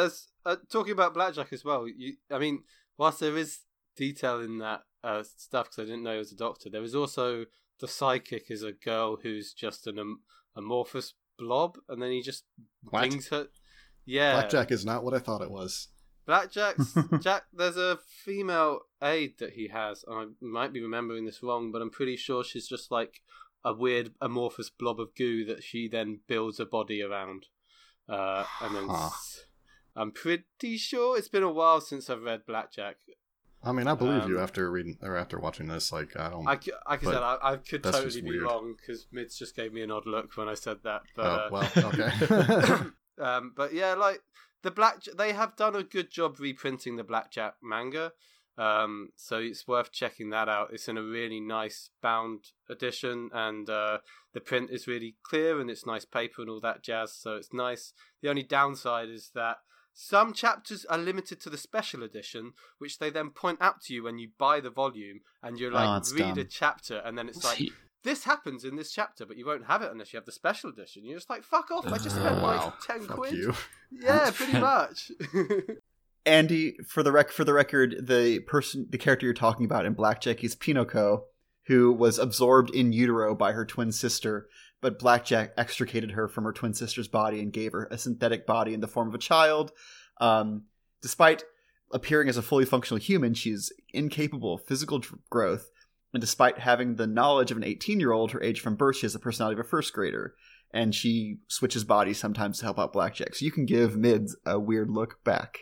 uh, talking about Blackjack as well. You, I mean, whilst there is detail in that uh, stuff, because I didn't know he was a doctor, there is also the sidekick is a girl who's just an am- amorphous blob, and then he just What? brings her. Yeah, Blackjack is not what I thought it was. Blackjack's Jack. There's a female aide that he has. I might be remembering this wrong, but I'm pretty sure she's just like a weird amorphous blob of goo that she then builds a body around. Uh, and then Huh. s- I'm pretty sure it's been a while since I've read Blackjack. I mean, I believe Um, you after reading or after watching this. Like, I don't. I, c- like I But said, I, I could that's totally just be weird. wrong because Mids just gave me an odd look when I said that. But, oh uh, well, okay. um, but yeah, like the Black, they have done a good job reprinting the Blackjack manga. Um, so it's worth checking that out. It's in a really nice bound edition, and uh, the print is really clear, and it's nice paper and all that jazz. So it's nice. The only downside is that some chapters are limited to the special edition, which they then point out to you when you buy the volume, and you're Oh, like, it's read dumb. a chapter, and then it's like, See, this happens in this chapter, but you won't have it unless you have the special edition. You're just like, fuck off! I just Oh, spent wow. like ten Fuck quid. you. Yeah, pretty much. Andy, for the rec- for the record, the person, the character you're talking about in Blackjack is Pinocchio, who was absorbed in utero by her twin sister, but Blackjack extricated her from her twin sister's body and gave her a synthetic body in the form of a child. Um, despite appearing as a fully functional human, she's incapable of physical dr- growth, and despite having the knowledge of an eighteen-year-old, her age from birth, she has the personality of a first grader, and she switches bodies sometimes to help out Blackjack. So you can give Mids a weird look back.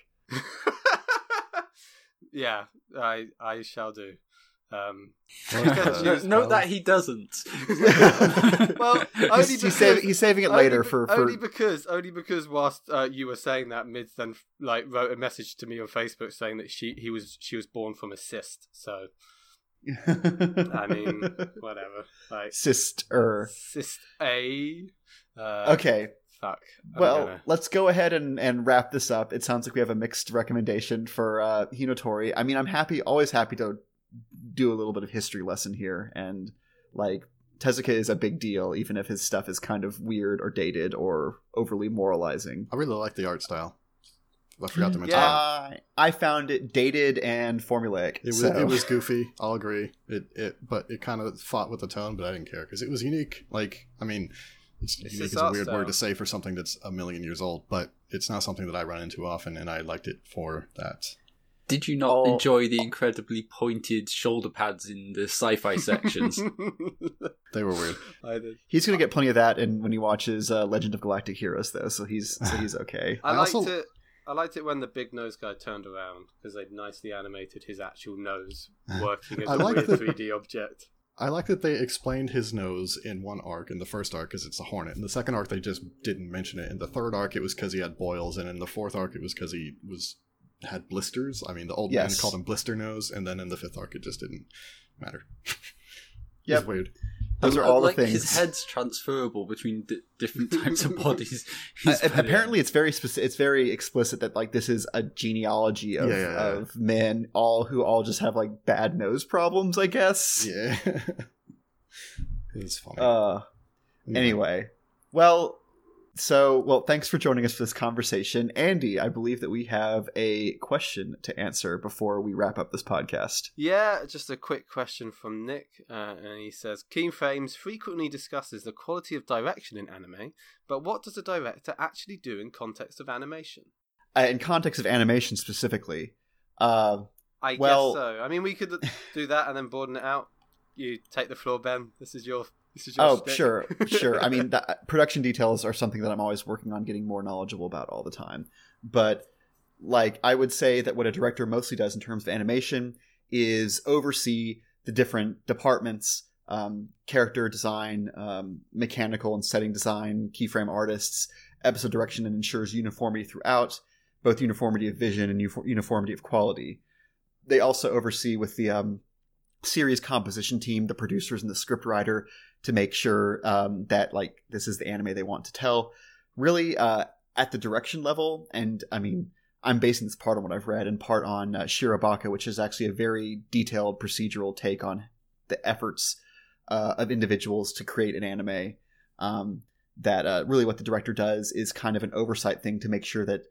Yeah, I I shall do. Um, no, note that he doesn't. well, only he's, because, he's, saving, he's saving it only later be- for, for only because only because whilst uh, you were saying that, Mids then like wrote a message to me on Facebook saying that she he was she was born from a cyst. So I mean, whatever. Like sister. cyst A. Uh, Okay, Fuck. I'm well, gonna- let's go ahead and, and wrap this up. It sounds like we have a mixed recommendation for uh, Hinotori. I mean, I'm happy, always happy to do a little bit of history lesson here, and like Tezuka is a big deal, even if his stuff is kind of weird or dated or overly moralizing. I really like the art style. I forgot to mention Yeah. that. Uh, I found it dated and formulaic. It was so- it was goofy. I'll agree. It it but it kind of fought with the tone, but I didn't care because it was unique. Like I mean, it's, It's unique his is a art weird style. word to say for something that's a million years old, but it's not something that I run into often, and I liked it for that. Did you not Oh. enjoy the incredibly pointed shoulder pads in the sci-fi sections? They were weird. I did. He's gonna get plenty of that in when he watches uh, Legend of Galactic Heroes, though. So he's so he's okay. I, I liked also- it. I liked it when the big nose guy turned around because they'd nicely animated his actual nose working as I a like weird the- three D object. I like that they explained his nose in one arc. In the first arc, because it's a hornet. In the second arc, they just didn't mention it. In the third arc, it was because he had boils, and in the fourth arc, it was because he was had blisters. I mean, the old Yes. man called him Blister Nose, and then in the fifth arc, it just didn't matter. Yep. It's weird. Those I- are I all the like things. His head's transferable between d- different types of bodies. Uh, He's very- apparently, it's very specific. It's very explicit that like this is a genealogy of, Yeah, yeah, yeah. of men, all who all just have like bad nose problems. I guess. Yeah. It's funny. Uh, Yeah. anyway, well, so well, thanks for joining us for this conversation, Andy. I believe that we have a question to answer before we wrap up this podcast. Yeah, just a quick question from Nick, uh, and he says, Keen Frames frequently discusses the quality of direction in anime, but what does a director actually do in context of animation? Uh, in context of animation specifically, uh, I Well- guess so. I mean, we could do that and then broaden it out. You take the floor, Ben. This is your. This is your. oh shtick. sure, sure. I mean, the, production details are something that I'm always working on getting more knowledgeable about all the time. But like, I would say that what a director mostly does in terms of animation is oversee the different departments, um, character design, um, mechanical and setting design, keyframe artists, episode direction, and ensures uniformity throughout, both uniformity of vision and uni- uniformity of quality. They also oversee with the um, series composition team, the producers and the scriptwriter, to make sure um, that like this is the anime they want to tell. Really, uh, at the direction level, and I mean, I'm basing this part on what I've read and part on uh, Shirobaka, which is actually a very detailed procedural take on the efforts uh, of individuals to create an anime. Um, that uh, really what the director does is kind of an oversight thing to make sure that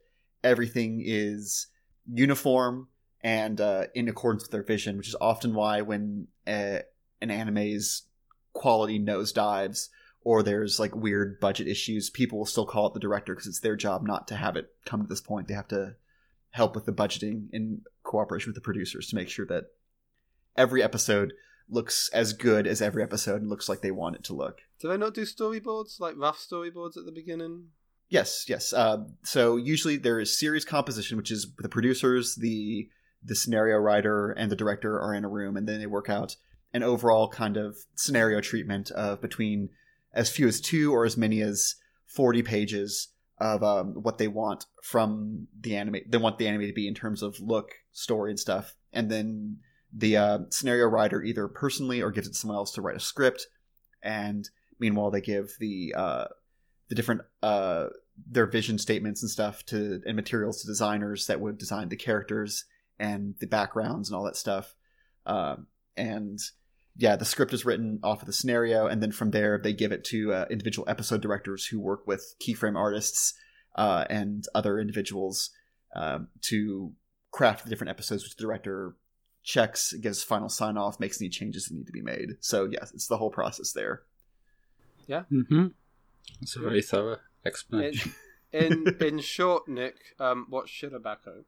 everything is uniform and uh, in accordance with their vision, which is often why when uh, an anime's quality nosedives or there's like weird budget issues, people will still call it the director because it's their job not to have it come to this point. They have to help with the budgeting in cooperation with the producers to make sure that every episode looks as good as every episode and looks like they want it to look. Do they not do storyboards, like rough storyboards at the beginning? Yes, yes. Uh, so usually there is series composition, which is the producers, the the scenario writer, and the director are in a room, and then they work out an overall kind of scenario treatment of between as few as two or as many as forty pages of um, what they want from the anime. They want the anime to be in terms of look, story, and stuff. And then the uh, scenario writer either personally or gives it to someone else to write a script. And meanwhile, they give the uh, the different uh, their vision statements and stuff to and materials to designers that would design the characters and the backgrounds and all that stuff. Uh, and yeah, the script is written off of the scenario, and then from there they give it to uh, individual episode directors who work with keyframe artists uh, and other individuals uh, to craft the different episodes, which the director checks, gives final sign off, makes any changes that need to be made. So yes, it's the whole process there. Yeah, mm-hmm. That's a very thorough explanation. In in, in short, Nick, um, what's Shirobako?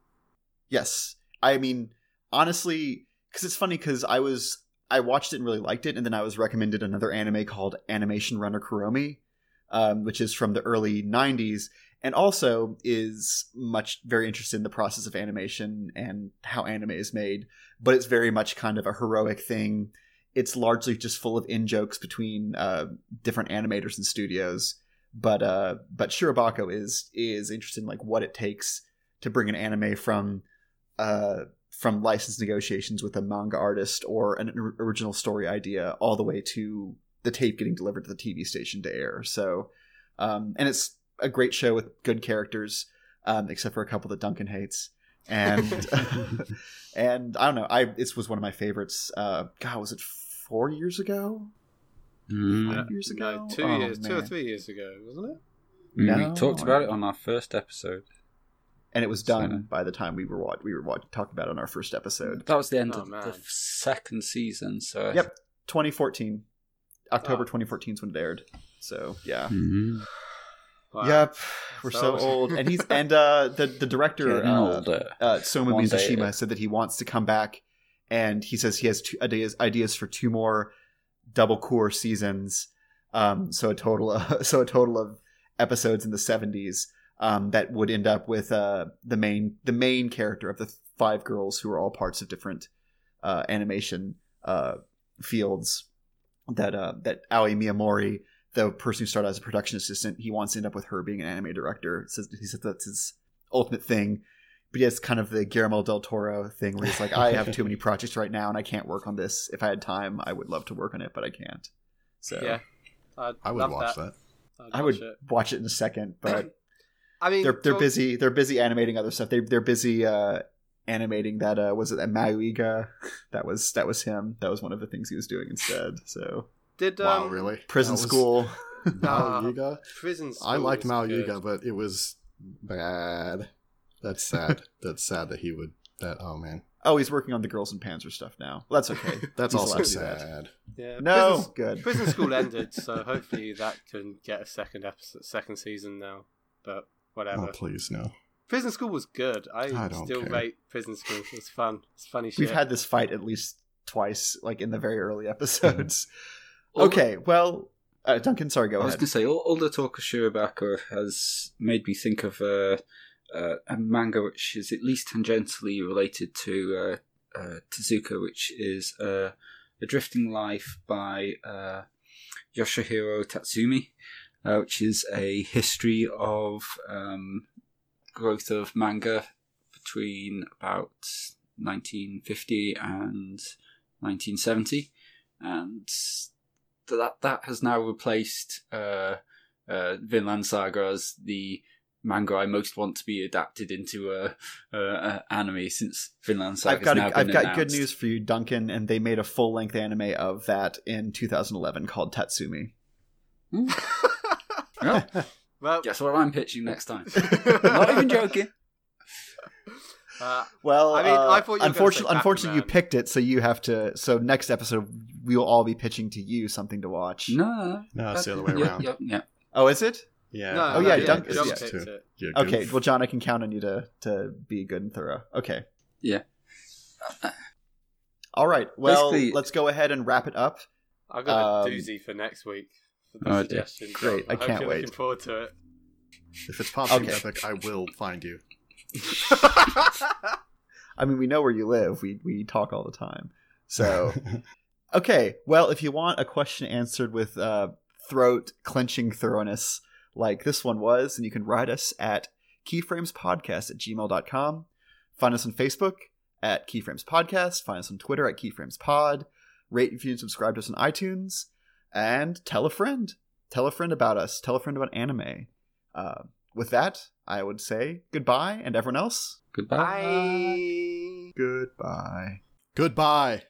Yes, I mean honestly, because it's funny because I was. I watched it and really liked it, and then I was recommended another anime called Animation Runner Kuromi, um, which is from the early nineties, and also is much very interested in the process of animation and how anime is made, but it's very much kind of a heroic thing. It's largely just full of in-jokes between uh, different animators and studios, but uh, but Shirobako is is interested in like what it takes to bring an anime from uh, from license negotiations with a manga artist or an original story idea all the way to the tape getting delivered to the T V station to air. So, um, and it's a great show with good characters, um, except for a couple that Duncan hates. And, and I don't know, I, this was one of my favorites. Uh, God, was it four years ago? Mm. Five years ago? No, two Oh, years, two or man. three years ago, wasn't it? No. We talked about it on our first episode. And it was done So- by the time we were what we were what, talking about it on our first episode. That was the end Oh, of man. the second season. So Yep, twenty fourteen, October Oh. twenty fourteen is when it aired. So yeah, Mhm. Wow. yep, we're So- so old. And he's and uh, the the director Getting uh, older. uh, Soma One day. Mizushima said that he wants to come back, and he says he has two ideas ideas for two more double core seasons. Um, so a total of, so a total of episodes in the seventies. Um, that would end up with uh, the main the main character of the five girls who are all parts of different uh, animation uh, fields. That uh, that Aoi Miyamori, the person who started as a production assistant, he wants to end up with her being an anime director. He says, he says that's his ultimate thing. But he has kind of the Guillermo del Toro thing where he's like, I have too many projects right now and I can't work on this. If I had time, I would love to work on it, but I can't. So Yeah, I'd I would love watch that. that. I'd I would watch it. watch it in a second, but I mean, they're they're talk- busy. They're busy animating other stuff. They they're busy uh, animating that. Uh, was it that Mauiga? That was that was him. That was one of the things he was doing instead. So Did um, Wow, really? prison That was- school. Ah, Mao Yuga? Prison School I liked was Mao good. Yuga, but it was bad. That's sad. That's sad that he would. That oh man, Oh, he's working on the Girls and Panzer stuff now. Well, that's okay. that's He's also allowed to do that. sad. Yeah, No, Prison, good. Prison School ended, so hopefully that can get a second episode, second season now. But whatever. Oh please no. Prison School was good. I, I don't still care. rate Prison School. It's fun. It's funny shit. We've had this fight at least twice, like in the very early episodes. All the- Okay, well, uh, Duncan, sorry, go I was ahead. going to say, all, all the talk of Shirobako has made me think of uh, uh, a manga which is at least tangentially related to uh, uh, Tezuka, which is uh, A Drifting Life by uh, Yoshihiro Tatsumi, uh, which is a history of um, growth of manga between about nineteen fifty and nineteen seventy. And that that has now replaced uh, uh, Vinland Saga as the manga I most want to be adapted into a, a, a anime, since Vinland Saga I've got has now a, been I've got announced. good news for you, Duncan, and they made a full length anime of that in two thousand eleven called Tatsumi. Yeah. well, Guess what I'm pitching next time? Not even joking. Uh, Well, I mean, uh, I thought you were gonna unfortunately, say unfortunately, you Batman. picked it, so you have to. So next episode, we will all be pitching to you something to watch. No, No, it's the other way yeah, around. yeah, yeah. Oh, is it? Yeah. No, Oh, no, yeah, yeah, Dunk- Jump yeah. picked too. it. Yeah, Okay. goof. Well, John, I can count on you to to be good and thorough. Okay. Yeah. All right. Well, Basically- let's go ahead and wrap it up. I got a Um, doozy for next week. For the Oh, dear. suggestion. Great, I hope can't you're wait. Looking forward to it. If it's Pop Team Okay. Epic, I will find you. I mean, we know where you live. We we talk all the time. So, okay. Well, if you want a question answered with uh, throat clenching thoroughness like this one was, then you can write us at keyframespodcast at gmail dot com. Find us on Facebook at Keyframes Podcast. Find us on Twitter at KeyframesPod. Rate, review, and subscribe to us on iTunes. And tell a friend. Tell a friend about us. Tell a friend about anime. Uh, with that, I would say goodbye, and everyone else, Goodbye. Bye. goodbye. Goodbye.